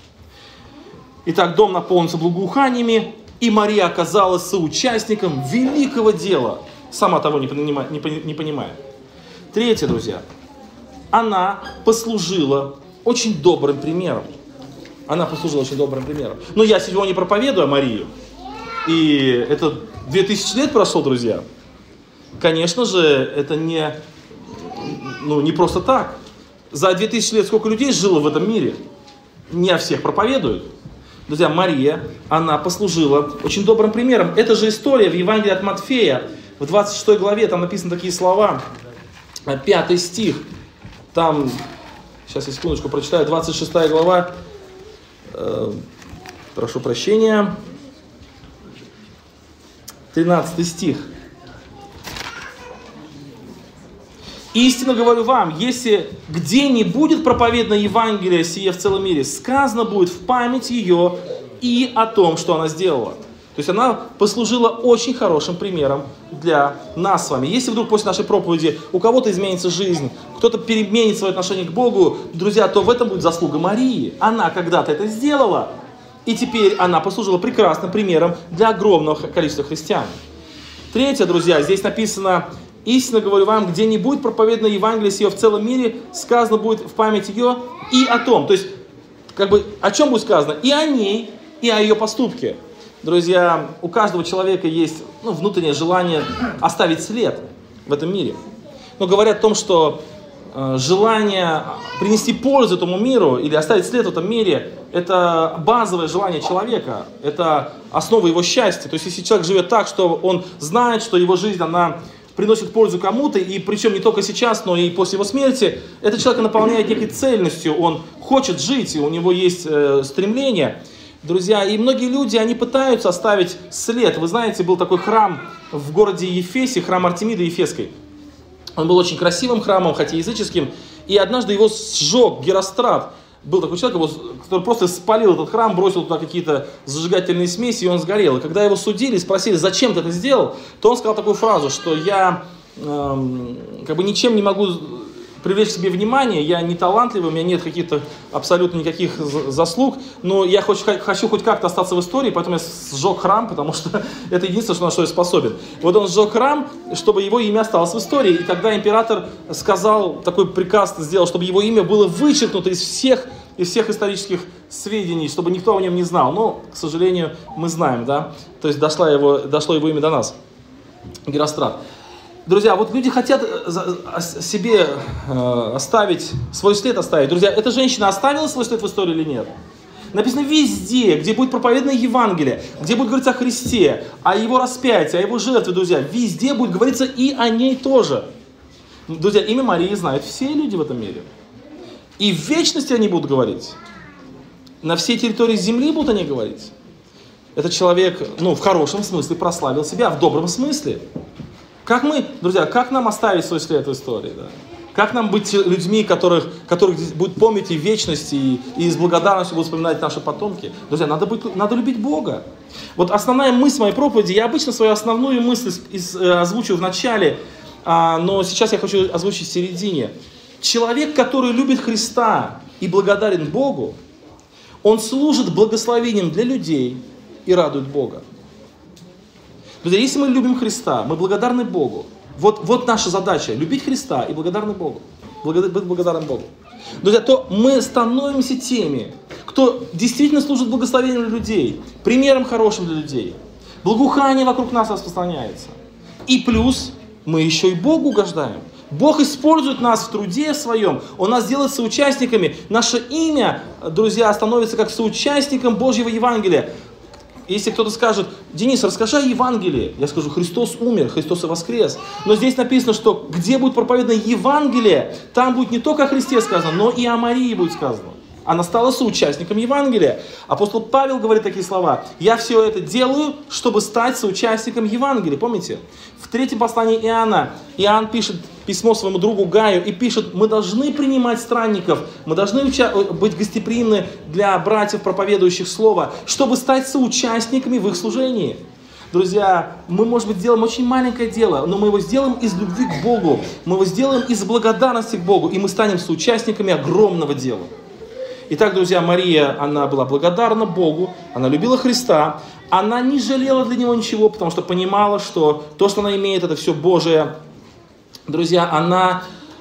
Итак, дом наполнился благоуханиями, и Мария оказалась соучастником великого дела, сама того не понимая. Не понимая. Третье, друзья. Она послужила очень добрым примером. Она послужила очень добрым примером. Но я сегодня проповедую о Марии. И это две тысячи лет прошло, друзья. Конечно же, это не, ну, не просто так. За две тысячи лет сколько людей жило в этом мире? Не о всех проповедуют. Друзья, Мария, она послужила очень добрым примером. Это же история в Евангелии от Матфея, в двадцать шестой главе, там написаны такие слова. Пятый стих. Там, сейчас я секундочку прочитаю, двадцать шестая глава. Э, прошу прощения. тринадцатый стих. «Истинно говорю вам, если где не будет проповедано Евангелие сие в целом мире, сказано будет в память ее и о том, что она сделала». То есть она послужила очень хорошим примером для нас с вами. Если вдруг после нашей проповеди у кого-то изменится жизнь, кто-то переменит свое отношение к Богу, друзья, то в этом будет заслуга Марии. Она когда-то это сделала. И теперь она послужила прекрасным примером для огромного количества христиан. Третье, друзья, здесь написано: «Истинно говорю вам, где не будет проповедано Евангелие сие в целом мире, сказано будет в память ее и о том». То есть, как бы, о чем будет сказано? И о ней, и о ее поступке. Друзья, у каждого человека есть, ну, внутреннее желание оставить след в этом мире. Но говорят о том, что э, желание принести пользу этому миру или оставить след в этом мире, это базовое желание человека, это основа его счастья. То есть, если человек живет так, что он знает, что его жизнь, она приносит пользу кому-то, и причем не только сейчас, но и после его смерти, этот человек наполняет некой цельностью, он хочет жить, и у него есть э, стремление. Друзья, и многие люди, они пытаются оставить след. Вы знаете, был такой храм в городе Ефесе, храм Артемиды Ефесской. Он был очень красивым храмом, хотя языческим, и однажды его сжег Герострат. Был такой человек, который просто спалил этот храм, бросил туда какие-то зажигательные смеси, и он сгорел. И когда его судили, спросили, зачем ты это сделал, то он сказал такую фразу, что я эм, как бы ничем не могу привлечь к себе внимание, я не талантливый, у меня нет каких-то абсолютно никаких заслуг, но я хочу, хочу хоть как-то остаться в истории, поэтому я сжег храм, потому что это единственное, на что я способен. Вот он сжег храм, чтобы его имя осталось в истории, и тогда император сказал, такой приказ сделал, чтобы его имя было вычеркнуто из всех, из всех исторических сведений, чтобы никто о нем не знал. Но, к сожалению, мы знаем, да, то есть дошло его, дошло его имя до нас, Герострат. Друзья, вот люди хотят себе э, оставить, свой след оставить. Друзья, эта женщина оставила свой след в истории или нет? Написано везде, где будет проповедано Евангелие, где будет говориться о Христе, о Его распятии, о Его жертве, друзья, везде будет говориться и о ней тоже. Друзья, имя Марии знают все люди в этом мире. И в вечности они будут говорить. На всей территории земли будут они говорить. Этот человек, ну, в хорошем смысле прославил себя, в добром смысле. Как мы, друзья, как нам оставить свой след в истории? Да? Как нам быть людьми, которых, которых будут помнить и в вечности, и, и с благодарностью будут вспоминать наши потомки? Друзья, надо, быть, надо любить Бога. Вот основная мысль моей проповеди, я обычно свою основную мысль из, э, озвучу в начале, а, но сейчас я хочу озвучить в середине. Человек, который любит Христа и благодарен Богу, он служит благословением для людей и радует Бога. Друзья, если мы любим Христа, мы благодарны Богу. Вот, вот наша задача – любить Христа и благодарны Богу. Благодар, быть благодарным Богу. Друзья, то мы становимся теми, кто действительно служит благословением для людей, примером хорошим для людей. Благоухание вокруг нас распространяется. И плюс мы еще и Богу угождаем. Бог использует нас в труде своем, Он нас делает соучастниками. Наше имя, друзья, становится как соучастником Божьего Евангелия. Если кто-то скажет: Денис, расскажи о Евангелии. Я скажу: Христос умер, Христос и воскрес. Но здесь написано, что где будет проповедано Евангелие, там будет не только о Христе сказано, но и о Марии будет сказано. Она стала соучастником Евангелия. Апостол Павел говорит такие слова: я все это делаю, чтобы стать соучастником Евангелия. Помните? В третьем послании Иоанна, Иоанн пишет письмо своему другу Гаю и пишет: мы должны принимать странников, мы должны уча- быть гостеприимны для братьев, проповедующих Слово, чтобы стать соучастниками в их служении. Друзья, мы, может быть, сделаем очень маленькое дело, но мы его сделаем из любви к Богу, мы его сделаем из благодарности к Богу, и мы станем соучастниками огромного дела. Итак, друзья, Мария, она была благодарна Богу, она любила Христа, она не жалела для Него ничего, потому что понимала, что то, что она имеет, это все Божие. Друзья, она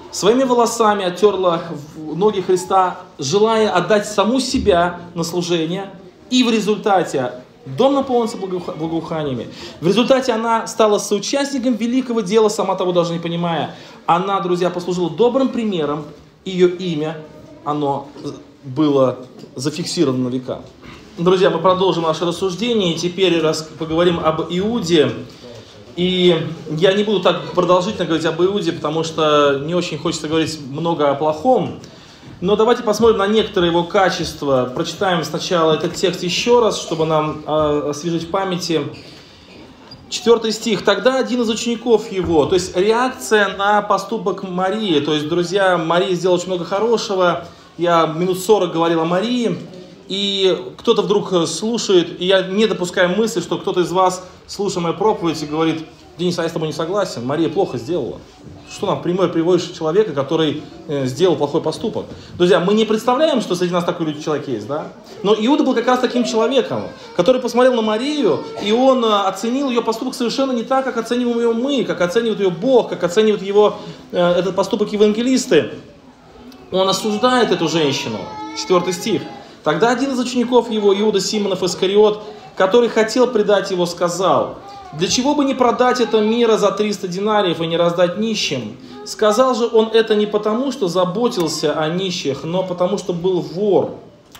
своими волосами оттерла ноги Христа, желая отдать саму себя на служение, и в результате дом наполнился благоуханиями. В результате она стала соучастником великого дела, сама того даже не понимая. Она, друзья, послужила добрым примером, ее имя, оно было зафиксировано на века. Друзья, мы продолжим наше рассуждение, и теперь раз поговорим об Иуде. И я не буду так продолжительно говорить об Иуде, потому что не очень хочется говорить много о плохом. Но давайте посмотрим на некоторые его качества. Прочитаем сначала этот текст еще раз, чтобы нам э, освежить в памяти. Четвертый стих. «Тогда один из учеников его», то есть реакция на поступок Марии. То есть, друзья, Мария сделала очень много хорошего. Я минут сорок говорил о Марии. И кто-то вдруг слушает, и я не допускаю мысли, что кто-то из вас, слушая мою проповедь, и говорит: Денис, а я с тобой не согласен, Мария плохо сделала. Что нам прямой приводишь человека, который э, сделал плохой поступок? Друзья, мы не представляем, что среди нас такой человек есть, да? Но Иуда был как раз таким человеком, который посмотрел на Марию, и он э, оценил ее поступок совершенно не так, как оцениваем ее мы, как оценивает ее Бог, как оценивают его, э, этот поступок евангелисты. Он осуждает эту женщину. Четвертый стих. «Тогда один из учеников его, Иуда Симонов Искариот, который хотел предать его, сказал: для чего бы не продать это мира за триста динариев и не раздать нищим? Сказал же он это не потому, что заботился о нищих, но потому, что был вор.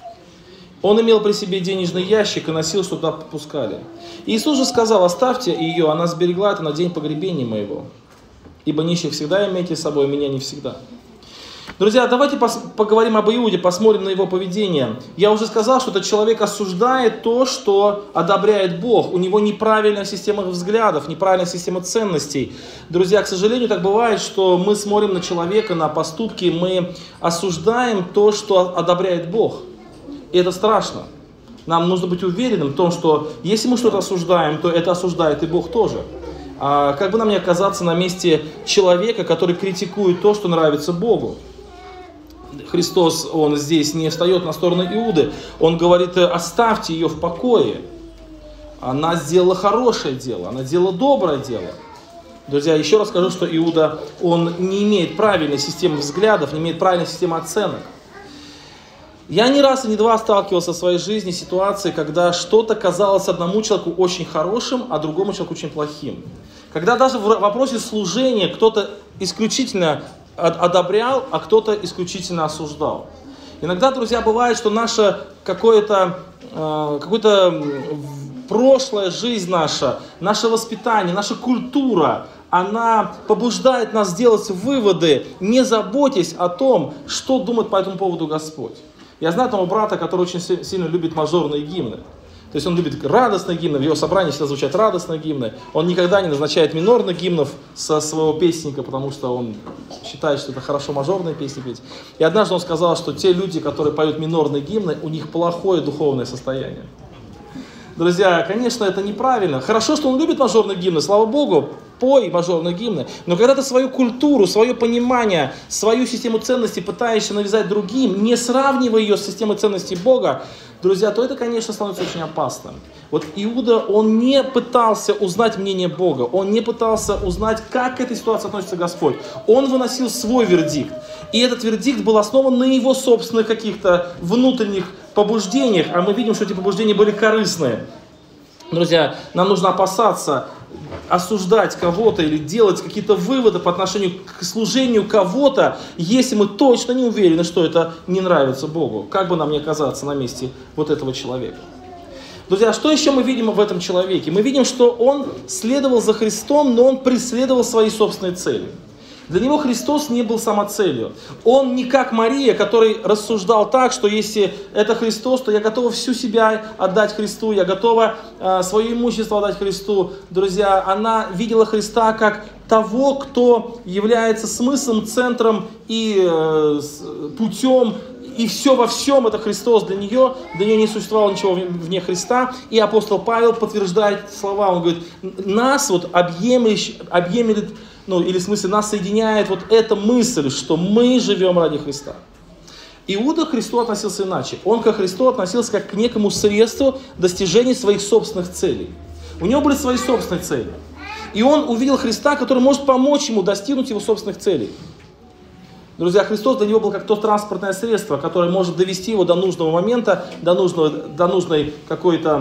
Он имел при себе денежный ящик и носил, что туда попускали. Иисус же сказал: оставьте ее, она сберегла это на день погребения моего. Ибо нищих всегда имейте с собой, меня не всегда». Друзья, давайте поговорим об Иуде, посмотрим на его поведение. Я уже сказал, что этот человек осуждает то, что одобряет Бог. У него неправильная система взглядов, неправильная система ценностей. Друзья, к сожалению, так бывает, что мы смотрим на человека, на поступки, мы осуждаем то, что одобряет Бог. И это страшно. Нам нужно быть уверенным в том, что если мы что-то осуждаем, то это осуждает и Бог тоже. А как бы нам не оказаться на месте человека, который критикует то, что нравится Богу. Христос, он здесь не встает на сторону Иуды. Он говорит: оставьте ее в покое. Она сделала хорошее дело, она сделала доброе дело. Друзья, еще раз скажу, что Иуда, он не имеет правильной системы взглядов, не имеет правильной системы оценок. Я не раз и не два сталкивался в своей жизни с ситуацией, когда что-то казалось одному человеку очень хорошим, а другому человеку очень плохим. Когда даже в вопросе служения кто-то исключительно одобрял, а кто-то исключительно осуждал. Иногда, друзья, бывает, что наша какое-то, э, какое-то прошлая жизнь наша, наше воспитание, наша культура, она побуждает нас делать выводы, не заботясь о том, что думает по этому поводу Господь. Я знаю того брата, который очень сильно любит мажорные гимны. То есть он любит радостные гимны, в его собрании всегда звучат радостные гимны. Он никогда не назначает минорных гимнов со своего песенника, потому что он считает, что это хорошо мажорные песни петь. И однажды он сказал, что те люди, которые поют минорные гимны, у них плохое духовное состояние. Друзья, конечно, это неправильно. Хорошо, что он любит мажорные гимны, слава Богу, пой мажорные гимны. Но когда ты свою культуру, свое понимание, свою систему ценностей пытаешься навязать другим, не сравнивая ее с системой ценностей Бога, друзья, то это, конечно, становится очень опасным. Вот Иуда, он не пытался узнать мнение Бога, он не пытался узнать, как к этой ситуации относится Господь. Он выносил свой вердикт. И этот вердикт был основан на его собственных каких-то внутренних побуждениях, а мы видим, что эти побуждения были корыстные. Друзья, нам нужно опасаться осуждать кого-то или делать какие-то выводы по отношению к служению кого-то, если мы точно не уверены, что это не нравится Богу, как бы нам ни оказаться на месте вот этого человека. Друзья, что еще мы видим в этом человеке? Мы видим, что он следовал за Христом, но он преследовал свои собственные цели. Для него Христос не был самоцелью. Он не как Мария, который рассуждал так, что если это Христос, то я готова всю себя отдать Христу, я готова э, свое имущество отдать Христу. Друзья, она видела Христа как того, кто является смыслом, центром и э, путем, и все во всем это Христос для нее. Для нее не существовало ничего вне Христа. И апостол Павел подтверждает слова. Он говорит, нас вот объемлет, объемлет ну, или в смысле нас соединяет вот эта мысль, что мы живем ради Христа. Иуда к Христу относился иначе. Он ко Христу относился как к некому средству достижения своих собственных целей. У него были свои собственные цели. И он увидел Христа, который может помочь ему достигнуть его собственных целей. Друзья, Христос для него был как то транспортное средство, которое может довести его до нужного момента, до, нужного, до нужной какой-то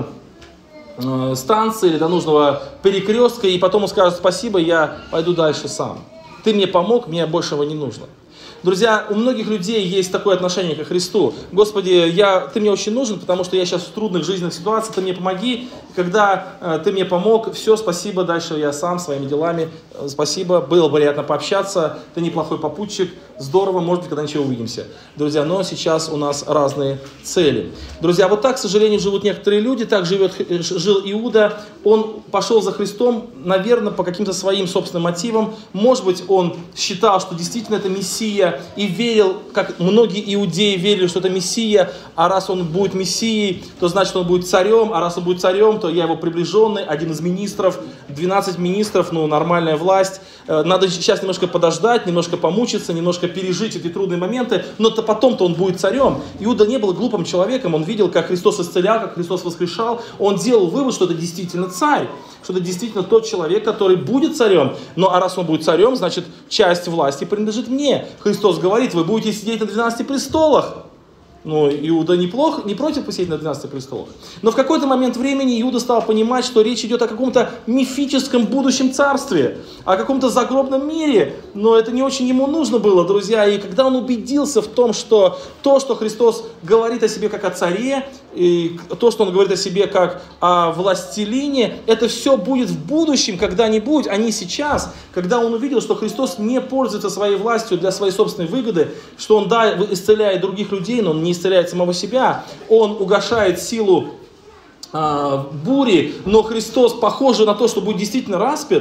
э, станции или до нужного перекрестка, и потом он скажет: спасибо, я пойду дальше сам. Ты мне помог, мне большего не нужно. Друзья, у многих людей есть такое отношение ко Христу. Господи, я, ты мне очень нужен, потому что я сейчас в трудных жизненных ситуациях, ты мне помоги. Когда э, ты мне помог, все, спасибо, дальше я сам своими делами, э, спасибо, было приятно пообщаться, ты неплохой попутчик, здорово, может быть, когда-нибудь увидимся. Друзья, но сейчас у нас разные цели. Друзья, вот так, к сожалению, живут некоторые люди, так живет, жил Иуда. Он пошел за Христом, наверное, по каким-то своим собственным мотивам. Может быть, он считал, что действительно это Мессия, и верил, как многие иудеи верили, что это Мессия, а раз он будет Мессией, то значит он будет царем, а раз он будет царем, то я его приближенный, один из министров, двенадцать министров, ну нормальная власть. Надо сейчас немножко подождать, немножко помучиться, немножко пережить эти трудные моменты, но то потом-то он будет царем. Иуда не был глупым человеком, он видел, как Христос исцелял, как Христос воскрешал, он делал вывод, что это действительно царь, что это действительно тот человек, который будет царем. Но а раз он будет царем, значит часть власти принадлежит мне. Христос говорит: вы будете сидеть на двенадцати престолах. Ну, Иуда неплохо, не против посидеть на двенадцати престолах. Но в какой-то момент времени Иуда стал понимать, что речь идет о каком-то мифическом будущем царстве, о каком-то загробном мире. Но это не очень ему нужно было, друзья. И когда он убедился в том, что то, что Христос говорит о себе как о царе, и то, что он говорит о себе как о властелине, это все будет в будущем когда-нибудь, а не сейчас. Когда он увидел, что Христос не пользуется своей властью для своей собственной выгоды, что он, да, исцеляет других людей, но он не исцеляет самого себя, он угошает силу э, бури, но Христос, похоже на то, что будет действительно распят,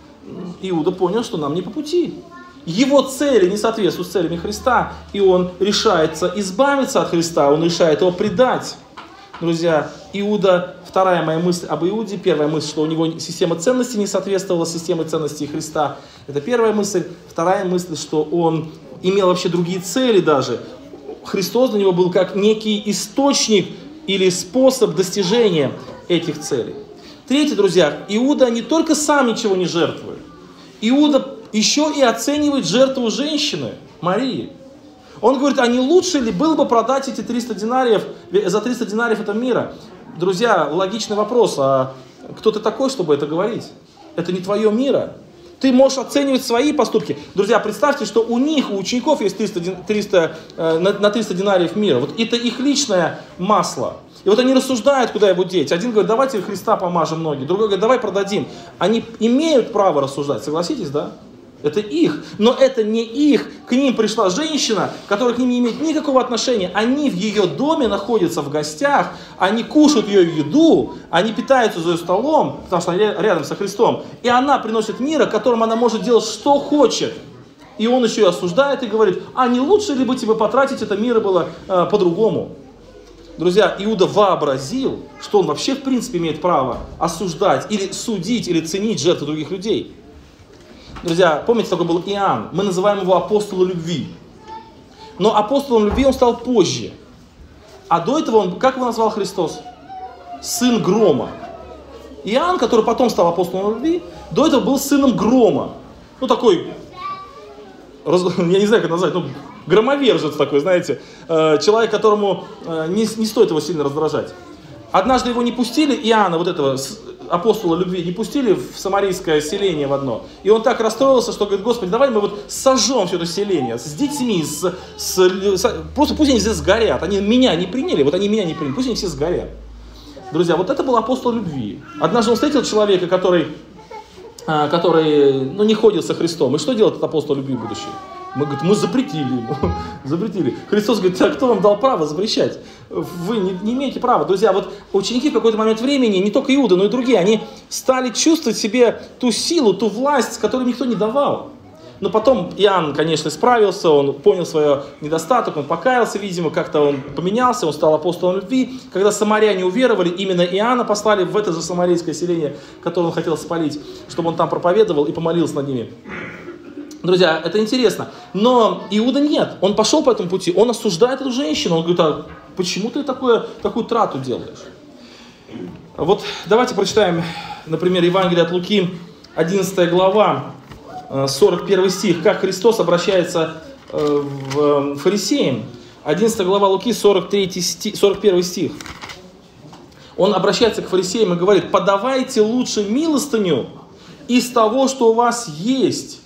Иуда понял, что нам не по пути. Его цели не соответствуют с целями Христа, и он решается избавиться от Христа, он решает его предать. Друзья, Иуда, вторая моя мысль об Иуде, первая мысль, что у него система ценностей не соответствовала системе ценностей Христа. Это первая мысль. Вторая мысль, что он имел вообще другие цели даже. Христос для него был как некий источник или способ достижения этих целей. Третье, друзья, Иуда не только сам ничего не жертвует. Иуда еще и оценивает жертву женщины, Марии. Он говорит: а не лучше ли было бы продать эти триста динариев, за триста динариев этого мира? Друзья, логичный вопрос: а кто ты такой, чтобы это говорить? Это не твое мира. Ты можешь оценивать свои поступки. Друзья, представьте, что у них, у учеников есть триста, триста, на триста динариев мира. Вот это их личное масло. И вот они рассуждают, куда его деть. Один говорит: давайте Христа помажем ноги. Другой говорит: давай продадим. Они имеют право рассуждать, согласитесь, да? Это их, но это не их. К ним пришла женщина, которая к ним не имеет никакого отношения. Они в ее доме находятся в гостях, они кушают ее еду, они питаются за ее столом, потому что они рядом со Христом. И она приносит мир, которым она может делать что хочет. И он еще и осуждает и говорит: а не лучше ли бы тебе потратить это мир было э, по-другому? Друзья, Иуда вообразил, что он вообще в принципе имеет право осуждать или судить, или ценить жертвы других людей. Друзья, помните, такой был Иоанн, мы называем его апостолом любви. Но апостолом любви он стал позже. А до этого он, как его назвал Христос? Сын грома. Иоанн, который потом стал апостолом любви, до этого был сыном грома. Ну такой, я не знаю, как назвать, ну громовержец такой, знаете. Человек, которому не, не стоит его сильно раздражать. Однажды его не пустили, Иоанна, вот этого апостола любви, не пустили в самарийское селение в одно. И он так расстроился, что говорит: Господи, давай мы вот сожжем все это селение с детьми, с, с, с, просто пусть они все сгорят. Они меня не приняли, вот они меня не приняли, пусть они все сгорят. Друзья, вот это был апостол любви. Однажды он встретил человека, который, который ну, не ходит со Христом. И что делает этот апостол любви будущий? Мы, говорит, мы запретили ему. запретили. Христос говорит: а кто вам дал право запрещать? Вы не, не имеете права. Друзья, вот ученики в какой-то момент времени, не только Иуда, но и другие, они стали чувствовать в себе ту силу, ту власть, которую никто не давал. Но потом Иоанн, конечно, справился, он понял свой недостаток, он покаялся, видимо, как-то он поменялся, он стал апостолом любви. Когда самаряне уверовали, именно Иоанна послали в это же самарийское селение, которое он хотел спалить, чтобы он там проповедовал и помолился над ними. Друзья, это интересно. Но Иуда нет. Он пошел по этому пути. Он осуждает эту женщину. Он говорит: а почему ты такое, такую трату делаешь? Вот давайте прочитаем, например, Евангелие от Луки, одиннадцатая глава, сорок первый стих. Как Христос обращается в Фарисеям, одиннадцатая глава Луки, сорок третий стих, сорок первый стих. Он обращается к фарисеям и говорит: подавайте лучше милостыню из того, что у вас есть.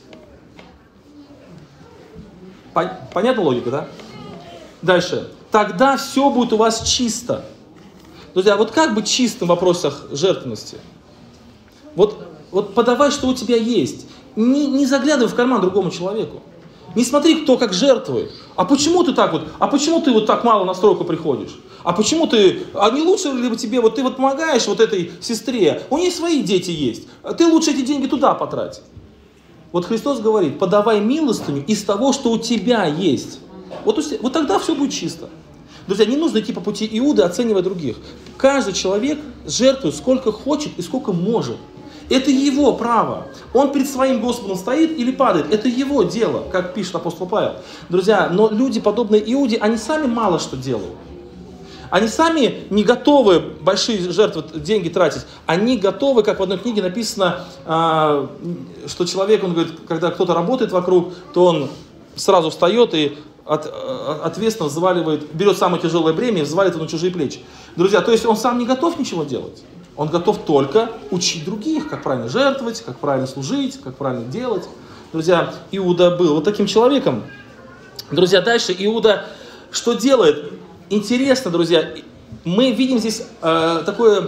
Понятна логика, да? Дальше. Тогда все будет у вас чисто. Друзья, вот как быть чистым в вопросах жертвенности? Вот, вот подавай, что у тебя есть. Не, не заглядывай в карман другому человеку. Не смотри, кто как жертвует. А почему ты так вот? А почему ты вот так мало на стройку приходишь? А почему ты... А не лучше ли бы тебе... Вот ты вот помогаешь вот этой сестре. У нее свои дети есть. Ты лучше эти деньги туда потрать. Вот Христос говорит: подавай милостыню из того, что у тебя есть. Вот, вот тогда все будет чисто. Друзья, не нужно идти по пути Иуды, оценивая других. Каждый человек жертвует сколько хочет и сколько может. Это его право. Он перед своим Господом стоит или падает. Это его дело, как пишет апостол Павел. Друзья, но люди, подобные Иуде, они сами мало что делают. Они сами не готовы большие жертвы, деньги тратить. Они готовы, как в одной книге написано, что человек, он говорит, когда кто-то работает вокруг, то он сразу встает и от, ответственно взваливает, берет самое тяжелое бремя и взваливает его на чужие плечи. Друзья, то есть он сам не готов ничего делать. Он готов только учить других, как правильно жертвовать, как правильно служить, как правильно делать. Друзья, Иуда был вот таким человеком. Друзья, дальше Иуда что делает? Интересно, друзья, мы видим здесь э, такое,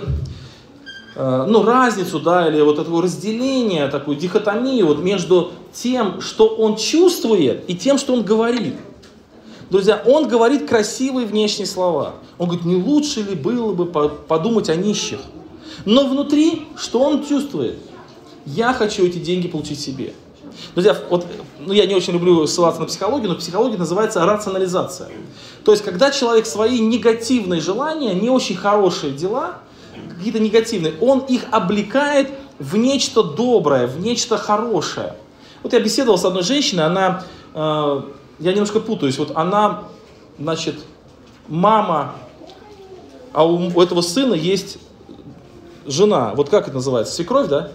э, ну, разницу, да, или вот такое разделение, такую дихотомию вот между тем, что он чувствует, и тем, что он говорит. Друзья, он говорит красивые внешние слова. Он говорит: не лучше ли было бы подумать о нищих? Но внутри, что он чувствует? Я хочу эти деньги получить себе. Друзья, вот, ну, я не очень люблю ссылаться на психологию, но психология называется рационализация. То есть, когда человек свои негативные желания, не очень хорошие дела, какие-то негативные, он их облекает в нечто доброе, в нечто хорошее. Вот я беседовал с одной женщиной, она, э, я немножко путаюсь, вот она, значит, мама, а у, у этого сына есть жена. Вот как это называется? Свекровь, да?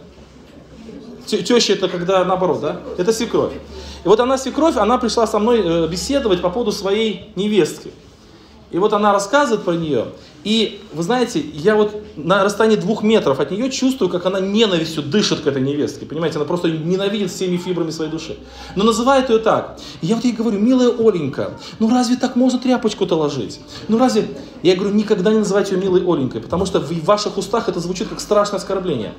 Теща — это когда наоборот, да? Это свекровь. И вот она, свекровь, она пришла со мной беседовать по поводу своей невестки. И вот она рассказывает про нее. И, вы знаете, я вот на расстоянии двух метров от нее чувствую, как она ненавистью дышит к этой невестке. Понимаете, она просто ненавидит всеми фибрами своей души. Но называет ее так. И я вот ей говорю: милая Оленька, ну разве так можно тряпочку-то ложить? Ну разве... Я говорю: никогда не называйте ее милой Оленькой, потому что в ваших устах это звучит как страшное оскорбление.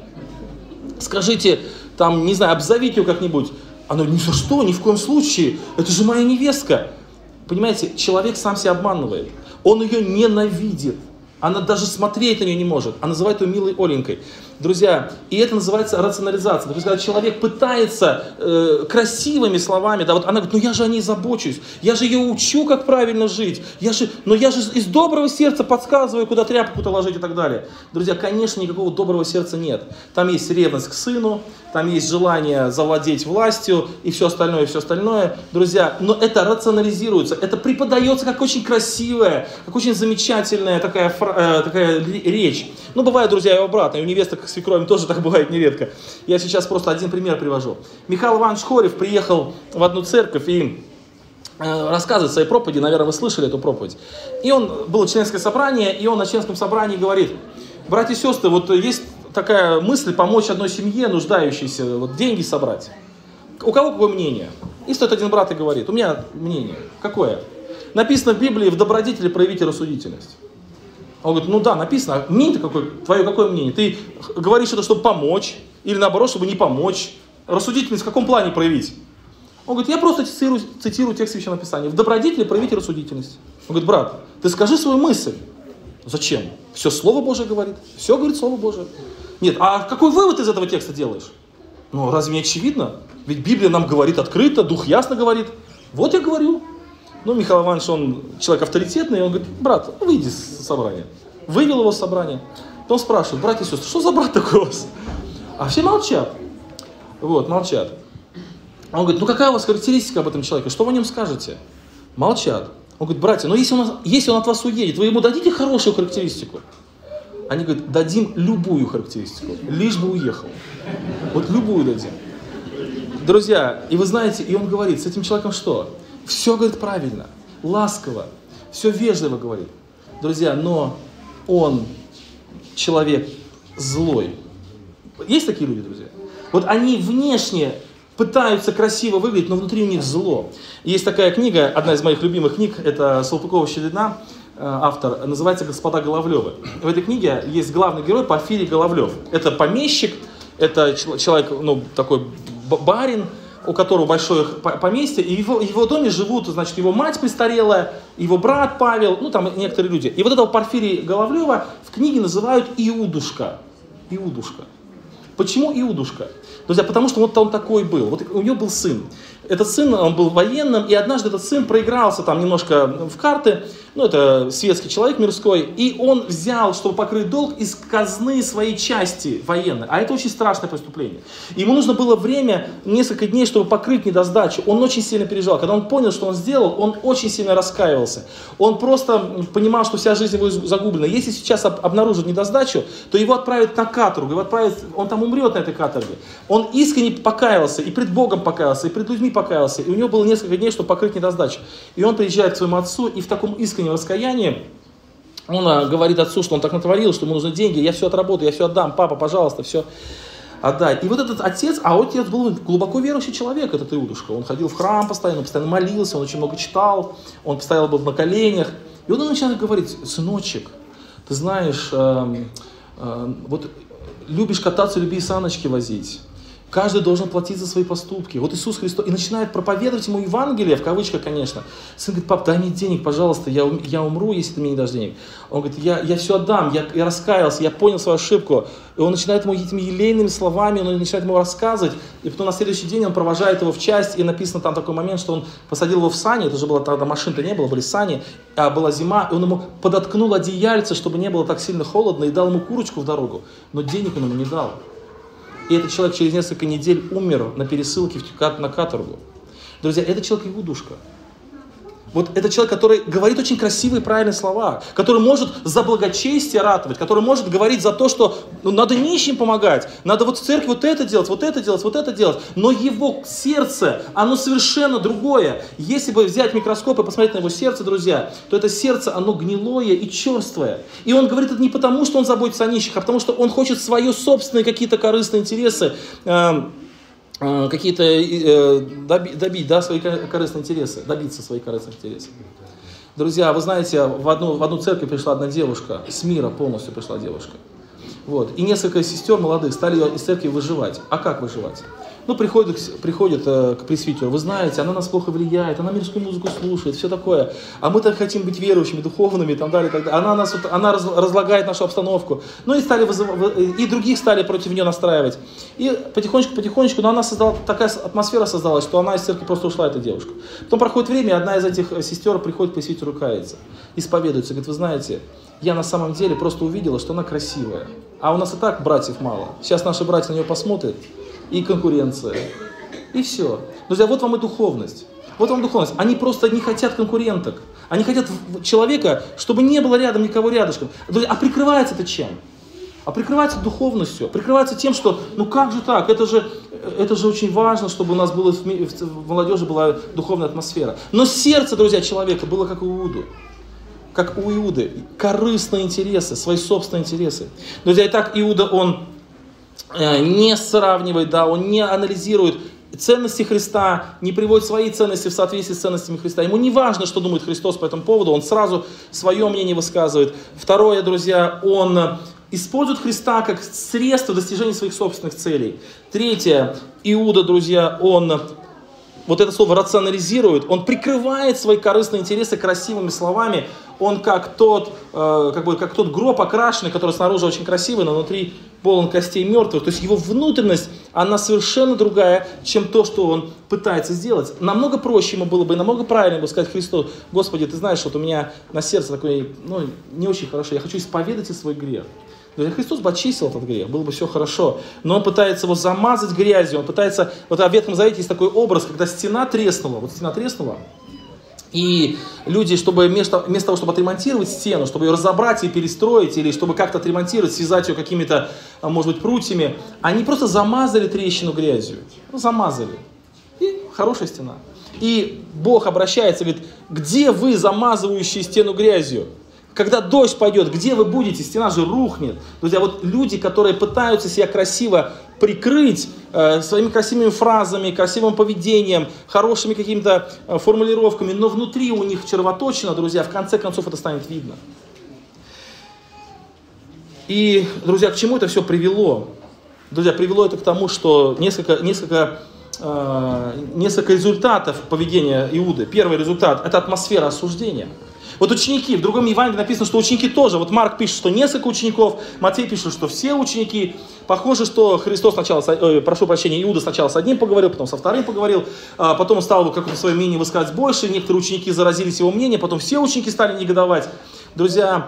Скажите, там, не знаю, обзовите ее как-нибудь. Она: ни за что, ни в коем случае, это же моя невестка. Понимаете, человек сам себя обманывает. Он ее ненавидит. Она даже смотреть на нее не может. А называет ее милой Оленькой. Друзья, и это называется рационализация. То есть, когда человек пытается э, красивыми словами, да, вот она говорит: ну я же о ней забочусь, я же ее учу, как правильно жить, я же, но я же из доброго сердца подсказываю, куда тряпку-то ложить и так далее. Друзья, конечно, никакого доброго сердца нет. Там есть ревность к сыну, там есть желание завладеть властью и все остальное, и все остальное. Друзья, но это рационализируется, это преподается как очень красивая, как очень замечательная такая, э, такая речь. Ну, бывает, друзья, и обратно, и у невесток с свекровью тоже так бывает нередко. Я сейчас просто один пример привожу. Михаил Иванович Хорев приехал в одну церковь и э, рассказывает в своей проповеди, наверное, вы слышали эту проповедь. И он, было членское собрание, и он на членском собрании говорит: братья и сестры, вот есть такая мысль помочь одной семье, нуждающейся, вот деньги собрать. У кого какое мнение? И стоит один брат и говорит: у меня мнение. Какое? Написано в Библии: в добродетели проявите рассудительность. Он говорит: ну да, написано, а мнение-то какое, твое какое мнение? Ты говоришь это, чтобы помочь, или наоборот, чтобы не помочь? Рассудительность в каком плане проявить? Он говорит: я просто цитирую, цитирую текст Священного Писания. В добродетели проявите рассудительность. Он говорит: брат, ты скажи свою мысль. Зачем? Все Слово Божие говорит. Все говорит Слово Божие. Нет, а какой вывод из этого текста делаешь? Ну, разве не очевидно? Ведь Библия нам говорит открыто, Дух ясно говорит. Вот я говорю. Ну, Михаил Иванович, он человек авторитетный, и он говорит: брат, выйди с собрания. Вывел его с собрания. Потом спрашивает: братья и сестры, что за брат такой у вас? А все молчат. Вот, молчат. Он говорит: ну какая у вас характеристика об этом человеке? Что вы о нем скажете? Молчат. Он говорит: братья, но если он, если он от вас уедет, вы ему дадите хорошую характеристику? Они говорят: дадим любую характеристику, лишь бы уехал. Вот любую дадим. Друзья, и вы знаете, и он говорит: с этим человеком что? все говорит правильно, ласково, все вежливо говорит. Друзья, но он человек злой. Есть такие люди, друзья? Вот они внешне пытаются красиво выглядеть, но внутри у них зло. Есть такая книга, одна из моих любимых книг, это Салтыкова-Щедрина, автор, называется «Господа Головлевы». В этой книге есть главный герой Порфирий Головлев. Это помещик, это человек, ну, такой барин, у которого большое поместье, и в его, его доме живут, значит, его мать престарелая, его брат Павел, ну, там некоторые люди. И вот этого Порфирия Головлева в книге называют Иудушка. Иудушка. Почему Иудушка? Друзья, потому что вот он такой был. Вот у него был сын. Этот сын, он был военным, и однажды этот сын проигрался там немножко в карты. Ну, это светский человек мирской. И он взял, чтобы покрыть долг, из казны своей части военной. А это очень страшное преступление. Ему нужно было время, несколько дней, чтобы покрыть недосдачу. Он очень сильно переживал. Когда он понял, что он сделал, он очень сильно раскаивался. Он просто понимал, что вся жизнь его загублена. Если сейчас обнаружат недосдачу, то его отправят на каторгу. Его отправят, он там умрет на этой каторге. Он искренне покаялся, и пред Богом покаялся, и пред людьми покаялся. И у него было несколько дней, чтобы покрыть недосдачу. И он приезжает к своему отцу, и в таком искреннем раскаянии он а, говорит отцу, что он так натворил, что ему нужны деньги, я все отработаю, я все отдам, папа, пожалуйста, все отдай. И вот этот отец, а отец был глубоко верующий человек, этот Иудушка. Он ходил в храм постоянно, он постоянно молился, он очень много читал, он постоянно был на коленях. И он начинает говорить: сыночек, ты знаешь, э, э, вот любишь кататься, люби и саночки возить. Каждый должен платить за свои поступки. Вот Иисус Христос. И начинает проповедовать ему Евангелие, в кавычках, конечно. Сын говорит: пап, дай мне денег, пожалуйста, я, я умру, если ты мне не дашь денег. Он говорит: я, я все отдам, я, я раскаялся, я понял свою ошибку. И он начинает ему этими елейными словами, он начинает ему рассказывать. И потом на следующий день он провожает его в часть, и написано там такой момент, что он посадил его в сани, это же было тогда, машин-то не было, были сани, а была зима, и он ему подоткнул одеяльце, чтобы не было так сильно холодно, и дал ему курочку в дорогу. Но денег он ему не дал. И этот человек через несколько недель умер на пересылке в, на каторгу. Друзья, это человек Иудушка. Вот это человек, который говорит очень красивые и правильные слова, который может за благочестие ратовать, который может говорить за то, что ну, надо нищим помогать, надо вот в церкви вот это делать, вот это делать, вот это делать. Но его сердце, оно совершенно другое. Если бы взять микроскоп и посмотреть на его сердце, друзья, то это сердце, оно гнилое и черствое. И он говорит это не потому, что он заботится о нищих, а потому что он хочет свои собственные какие-то корыстные интересы, э, какие-то э, доби, добить, да, свои корыстные интересы, добиться своих корыстных интересов. Друзья, вы знаете, в одну, в одну церковь пришла одна девушка, с мира полностью пришла девушка. Вот. И несколько сестер молодых стали ее из церкви выживать. А как выживать? Ну, приходят, приходят э, к пресвитеру: вы знаете, она нас плохо влияет, она мирскую музыку слушает, все такое. А мы-то хотим быть верующими, духовными, и так далее, и так далее. Она, нас, она раз, разлагает нашу обстановку. Ну, и, стали вызыв... и других стали против нее настраивать. И потихонечку-потихонечку, но она создала, такая атмосфера создалась, что она из церкви просто ушла, эта девушка. Потом проходит время, и одна из этих сестер приходит к пресвитеру, кается, исповедуется, говорит: вы знаете, я на самом деле просто увидела, что она красивая. А у нас и так братьев мало. Сейчас наши братья на нее посмотрят, и конкуренция. И все. Друзья, вот вам и духовность. Вот вам духовность. Они просто не хотят конкуренток. Они хотят человека, чтобы не было рядом никого рядышком. Друзья, а прикрывается это чем? А прикрывается духовностью. Прикрывается тем, что ну как же так? Это же, это же очень важно, чтобы у нас было, в молодежи была духовная атмосфера. Но сердце, друзья, человека было как у Иуды. Как у Иуды. Корыстные интересы, свои собственные интересы. Друзья, и так Иуда, он не сравнивает, да, он не анализирует ценности Христа, не приводит свои ценности в соответствии с ценностями Христа. Ему не важно, что думает Христос по этому поводу, он сразу свое мнение высказывает. Второе, друзья, он использует Христа как средство достижения своих собственных целей. Третье, Иуда, друзья, он вот это слово рационализирует, он прикрывает свои корыстные интересы красивыми словами. Он как тот, э, как бы, как тот гроб окрашенный, который снаружи очень красивый, но внутри полон костей мертвых. То есть его внутренность, она совершенно другая, чем то, что он пытается сделать. Намного проще ему было бы, и намного правильнее было сказать Христу: Господи, ты знаешь, вот у меня на сердце такой, ну, не очень хорошо, я хочу исповедать свой грех. Христос бы очистил этот грех, было бы все хорошо. Но он пытается его замазать грязью, он пытается, вот в Ветхом Завете есть такой образ, когда стена треснула, вот стена треснула, и люди, чтобы вместо, вместо того, чтобы отремонтировать стену, чтобы ее разобрать и перестроить, или чтобы как-то отремонтировать, связать ее какими-то, может быть, прутьями, они просто замазали трещину грязью. Ну, замазали. И хорошая стена. И Бог обращается, говорит, где вы, замазывающие стену грязью? Когда дождь пойдет, где вы будете? Стена же рухнет. Друзья, вот люди, которые пытаются себя красиво прикрыть э, своими красивыми фразами, красивым поведением, хорошими какими-то э, формулировками, но внутри у них червоточина, друзья, в конце концов это станет видно. И, друзья, к чему это все привело? Друзья, привело это к тому, что несколько, несколько, э, несколько результатов поведения Иуды. Первый результат – это атмосфера осуждения. Вот ученики, в другом Евангелии написано, что ученики тоже. Вот Марк пишет, что несколько учеников, Матфей пишет, что все ученики. Похоже, что Христос сначала, э, прошу прощения, Иуда сначала с одним поговорил, потом со вторым поговорил, а потом он стал какое-то свое мнение высказывать больше, некоторые ученики заразились его мнением, потом все ученики стали негодовать. Друзья,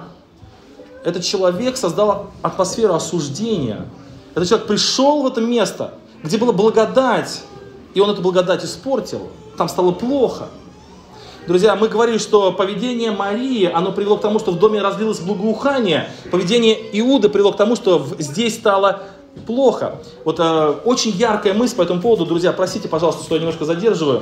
этот человек создал атмосферу осуждения. Этот человек пришел в это место, где была благодать, и он эту благодать испортил. Там стало плохо. Друзья, мы говорили, что поведение Марии, оно привело к тому, что в доме разлилось благоухание. Поведение Иуды привело к тому, что здесь стало плохо. Вот э, очень яркая мысль по этому поводу, друзья, простите, пожалуйста, что я немножко задерживаю,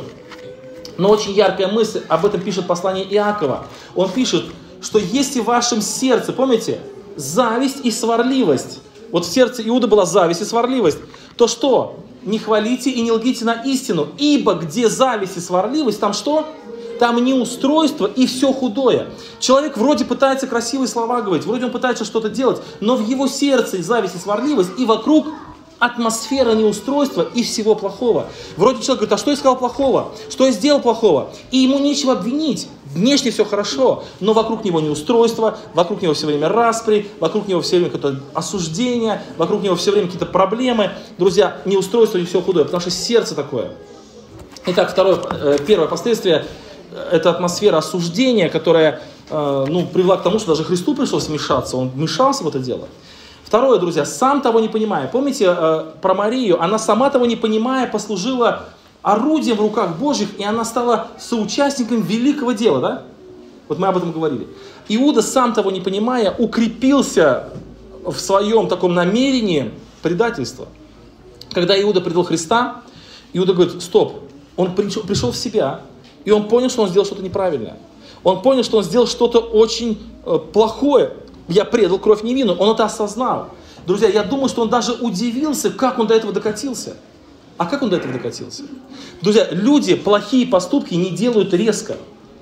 но очень яркая мысль, об этом пишет послание Иакова. Он пишет, что если в вашем сердце, помните, зависть и сварливость, вот в сердце Иуды была зависть и сварливость, то что? Не хвалите и не лгите на истину, ибо где зависть и сварливость, там что? Там неустройство и все худое. Человек вроде пытается красивые слова говорить, вроде он пытается что-то делать, но в его сердце зависть и сварливость, и вокруг атмосфера неустройства и всего плохого. Вроде человек говорит, а что я сказал плохого? Что я сделал плохого? И ему нечего обвинить. Внешне все хорошо, но вокруг него неустройство, вокруг него все время распри, вокруг него все время какое-то осуждение, вокруг него все время какие-то проблемы. Друзья, неустройство и все худое, потому что сердце такое. Итак, второе, первое последствие – это атмосфера осуждения, которая э, ну, привела к тому, что даже Христу пришлось вмешаться, он вмешался в это дело. Второе, друзья, сам того не понимая. Помните э, про Марию? Она сама того не понимая послужила орудием в руках Божьих, и она стала соучастником великого дела, да? Вот мы об этом говорили. Иуда, сам того не понимая, укрепился в своем таком намерении предательства. Когда Иуда предал Христа, Иуда говорит, стоп, он пришел, пришел в себя, и он понял, что он сделал что-то неправильное. Он понял, что он сделал что-то очень э, плохое. Я предал кровь невинную. Он это осознал. Друзья, я думаю, что он даже удивился, как он до этого докатился. А как он до этого докатился? Друзья, люди плохие поступки не делают резко.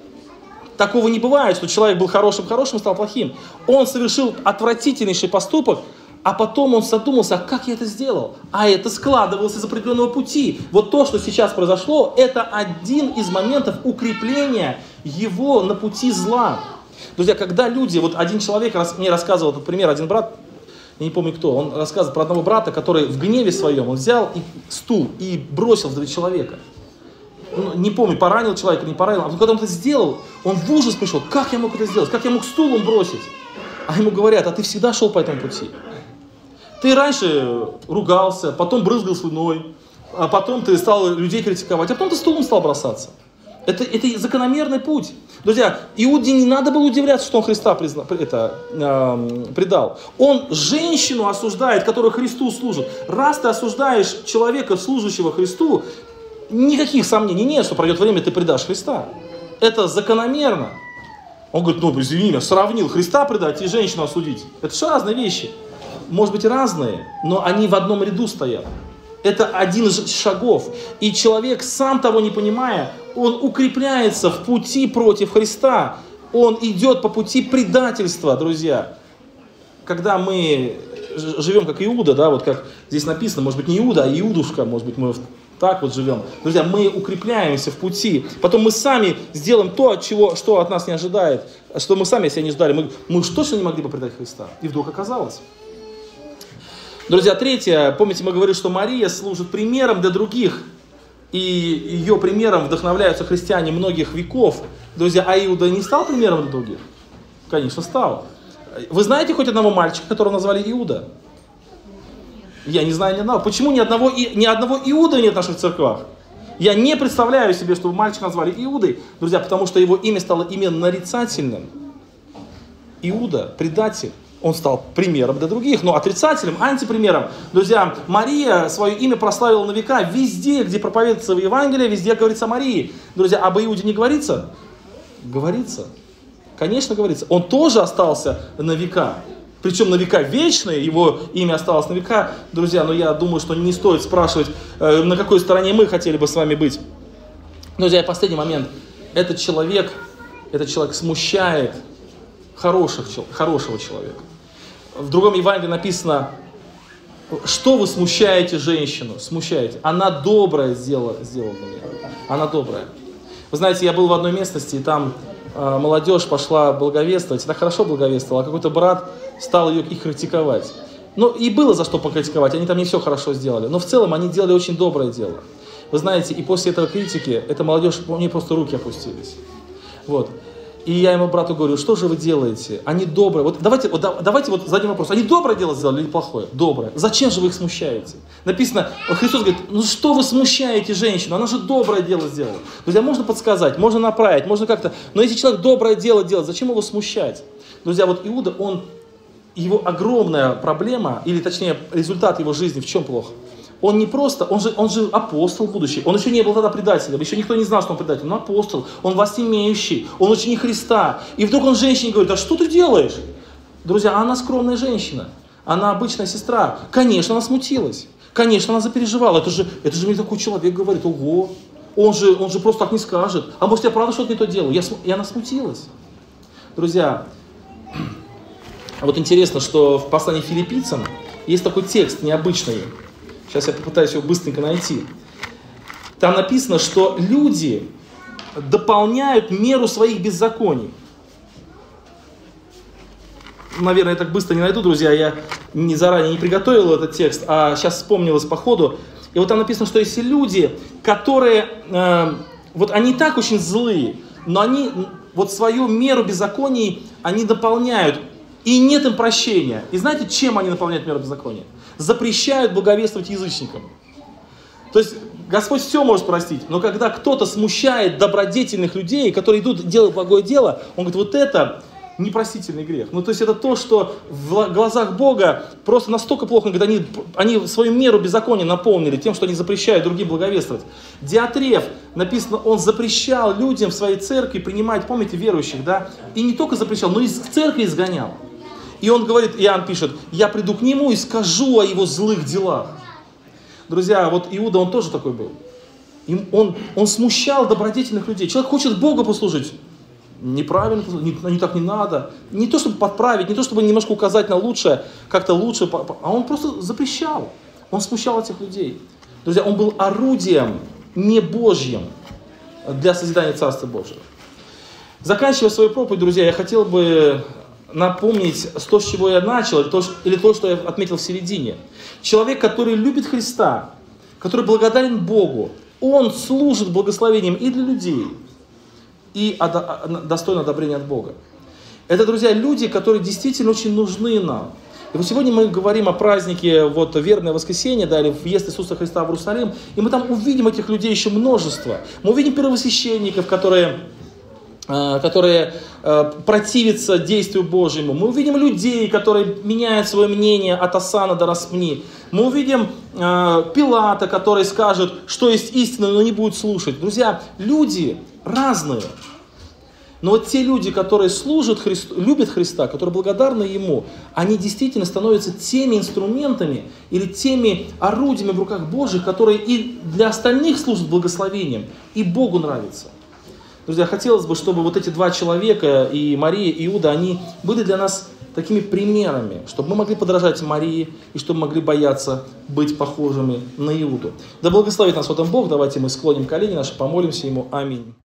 Такого не бывает, что человек был хорошим-хорошим и стал плохим. Он совершил отвратительнейший поступок, а потом он задумался, а как я это сделал? А это складывалось из определенного пути. Вот то, что сейчас произошло, это один из моментов укрепления его на пути зла. Друзья, когда люди, вот один человек мне рассказывал этот пример, один брат, я не помню кто, он рассказывал про одного брата, который в гневе своем, он взял и стул и бросил в человека. Ну, не помню, поранил человека, не поранил. А когда он это сделал, он в ужас пришел, как я мог это сделать, как я мог стулом бросить? А ему говорят, а ты всегда шел по этому пути. Ты раньше ругался, потом брызгал слюной, а потом ты стал людей критиковать, а потом ты стулом стал бросаться. Это, это закономерный путь. Друзья, Иуде не надо было удивляться, что он Христа призна, это, э, предал. Он женщину осуждает, которая Христу служит. Раз ты осуждаешь человека, служащего Христу, никаких сомнений нет, что пройдет время, ты предашь Христа. Это закономерно. Он говорит, ну извини меня, сравнил Христа предать и женщину осудить. Это же разные вещи. Может быть, разные, но они в одном ряду стоят. Это один из шагов. И человек, сам того не понимая, он укрепляется в пути против Христа. Он идет по пути предательства, друзья. Когда мы живем как Иуда, да, вот как здесь написано, может быть, не Иуда, а Иудушка, может быть, мы так вот живем. Друзья, мы укрепляемся в пути. Потом мы сами сделаем то, от чего, что от нас не ожидает, что мы сами себя не ждали. Мы, мы уж точно не могли бы предать Христа. И вдруг оказалось. Друзья, третье, помните, мы говорили, что Мария служит примером для других, и ее примером вдохновляются христиане многих веков. Друзья, а Иуда не стал примером для других? Конечно, стал. Вы знаете хоть одного мальчика, которого назвали Иуда? Я не знаю ни одного. Почему ни одного, ни одного Иуда нет в наших церквах? Я не представляю себе, чтобы мальчика назвали Иудой, друзья, потому что его имя стало именно нарицательным. Иуда, предатель. Он стал примером для других, но отрицательным, антипримером. Друзья, Мария свое имя прославила на века. Везде, где проповедуется Евангелие, везде говорится о Марии. Друзья, об Иуде не говорится? Говорится. Конечно, говорится. Он тоже остался на века. Причем на века вечные, его имя осталось на века. Друзья, но я думаю, что не стоит спрашивать, на какой стороне мы хотели бы с вами быть. Друзья, последний момент. Этот человек, этот человек смущает хороших, хорошего человека. В другом Евангелии написано, что вы смущаете женщину? Смущаете. Она добрая сделала, сделала для меня. Она добрая. Вы знаете, я был в одной местности, и там э, молодежь пошла благовествовать. Она хорошо благовествовала, а какой-то брат стал ее, их критиковать. Ну, и было за что покритиковать, они там не все хорошо сделали. Но в целом они делали очень доброе дело. Вы знаете, и после этого критики, эта молодежь, у нее просто руки опустились. Вот. И я ему, брату, говорю, что же вы делаете? Они добрые. Вот давайте, вот, давайте вот зададим вопрос. Они доброе дело сделали или плохое? Доброе. Зачем же вы их смущаете? Написано, вот Христос говорит, ну что вы смущаете женщину? Она же доброе дело сделала. Друзья, можно подсказать, можно направить, можно как-то. Но если человек доброе дело делает, зачем его смущать? Друзья, вот Иуда, он, его огромная проблема, или точнее результат его жизни в чем плохо? Он не просто, он же, он же апостол будущий, он еще не был тогда предателем, еще никто не знал, что он предатель, он апостол, он власть имеющий, он ученик Христа. И вдруг он женщине говорит, а что ты делаешь? Друзья, она скромная женщина, она обычная сестра. Конечно, она смутилась, конечно, она запереживала. Это же, это же мне такой человек говорит, ого, он же, он же просто так не скажет. А может, я правда что-то не то делаю? Я, и она смутилась. Друзья, вот интересно, что в послании филиппийцам есть такой текст необычный. Сейчас я попытаюсь его быстренько найти. Там написано, что люди дополняют меру своих беззаконий. Наверное, я так быстро не найду, друзья. Я не заранее не приготовил этот текст, а сейчас вспомнилось по ходу. И вот там написано, что если люди, которые, э, вот они и так очень злые, но они вот свою меру беззаконий, они дополняют, и нет им прощения. И знаете, чем они наполняют меру беззакония? Запрещают благовествовать язычникам. То есть Господь все может простить, но когда кто-то смущает добродетельных людей, которые идут делать благое дело, Он говорит, вот это непростительный грех. Ну, то есть это то, что в глазах Бога просто настолько плохо, когда они, они свою меру беззакония наполнили тем, что они запрещают другим благовествовать. Диатреф, написано, он запрещал людям в своей церкви принимать, помните, верующих, да? И не только запрещал, но и из церкви изгонял. И он говорит, Иоанн пишет, я приду к нему и скажу о его злых делах. Друзья, вот Иуда, он тоже такой был. Им, он, он смущал добродетельных людей. Человек хочет Богу послужить. Неправильно, не, не так не надо. Не то, чтобы подправить, не то, чтобы немножко указать на лучшее, как-то лучше, а он просто запрещал. Он смущал этих людей. Друзья, он был орудием не Божьим для созидания Царства Божьего. Заканчивая свою проповедь, друзья, я хотел бы напомнить то, с чего я начал, или то, или то, что я отметил в середине. Человек, который любит Христа, который благодарен Богу, он служит благословением и для людей, и достойно одобрения от Бога. Это, друзья, люди, которые действительно очень нужны нам. И вот сегодня мы говорим о празднике вот, Вербное воскресенье, да, или въезд Иисуса Христа в Иерусалим, и мы там увидим этих людей еще множество. Мы увидим первосвященников, которые... которые э, противятся действию Божьему. Мы увидим людей, которые меняют свое мнение от Асана до Распни. Мы увидим э, Пилата, который скажет, что есть истина, но не будет слушать. Друзья, люди разные. Но вот те люди, которые служат Христу, любят Христа, которые благодарны Ему, они действительно становятся теми инструментами или теми орудиями в руках Божьих, которые и для остальных служат благословением, и Богу нравится. Друзья, хотелось бы, чтобы вот эти два человека, и Мария, и Иуда, они были для нас такими примерами, чтобы мы могли подражать Марии, и чтобы могли бояться быть похожими на Иуду. Да благословит нас в этом Бог. Давайте мы склоним колени наши, помолимся Ему. Аминь.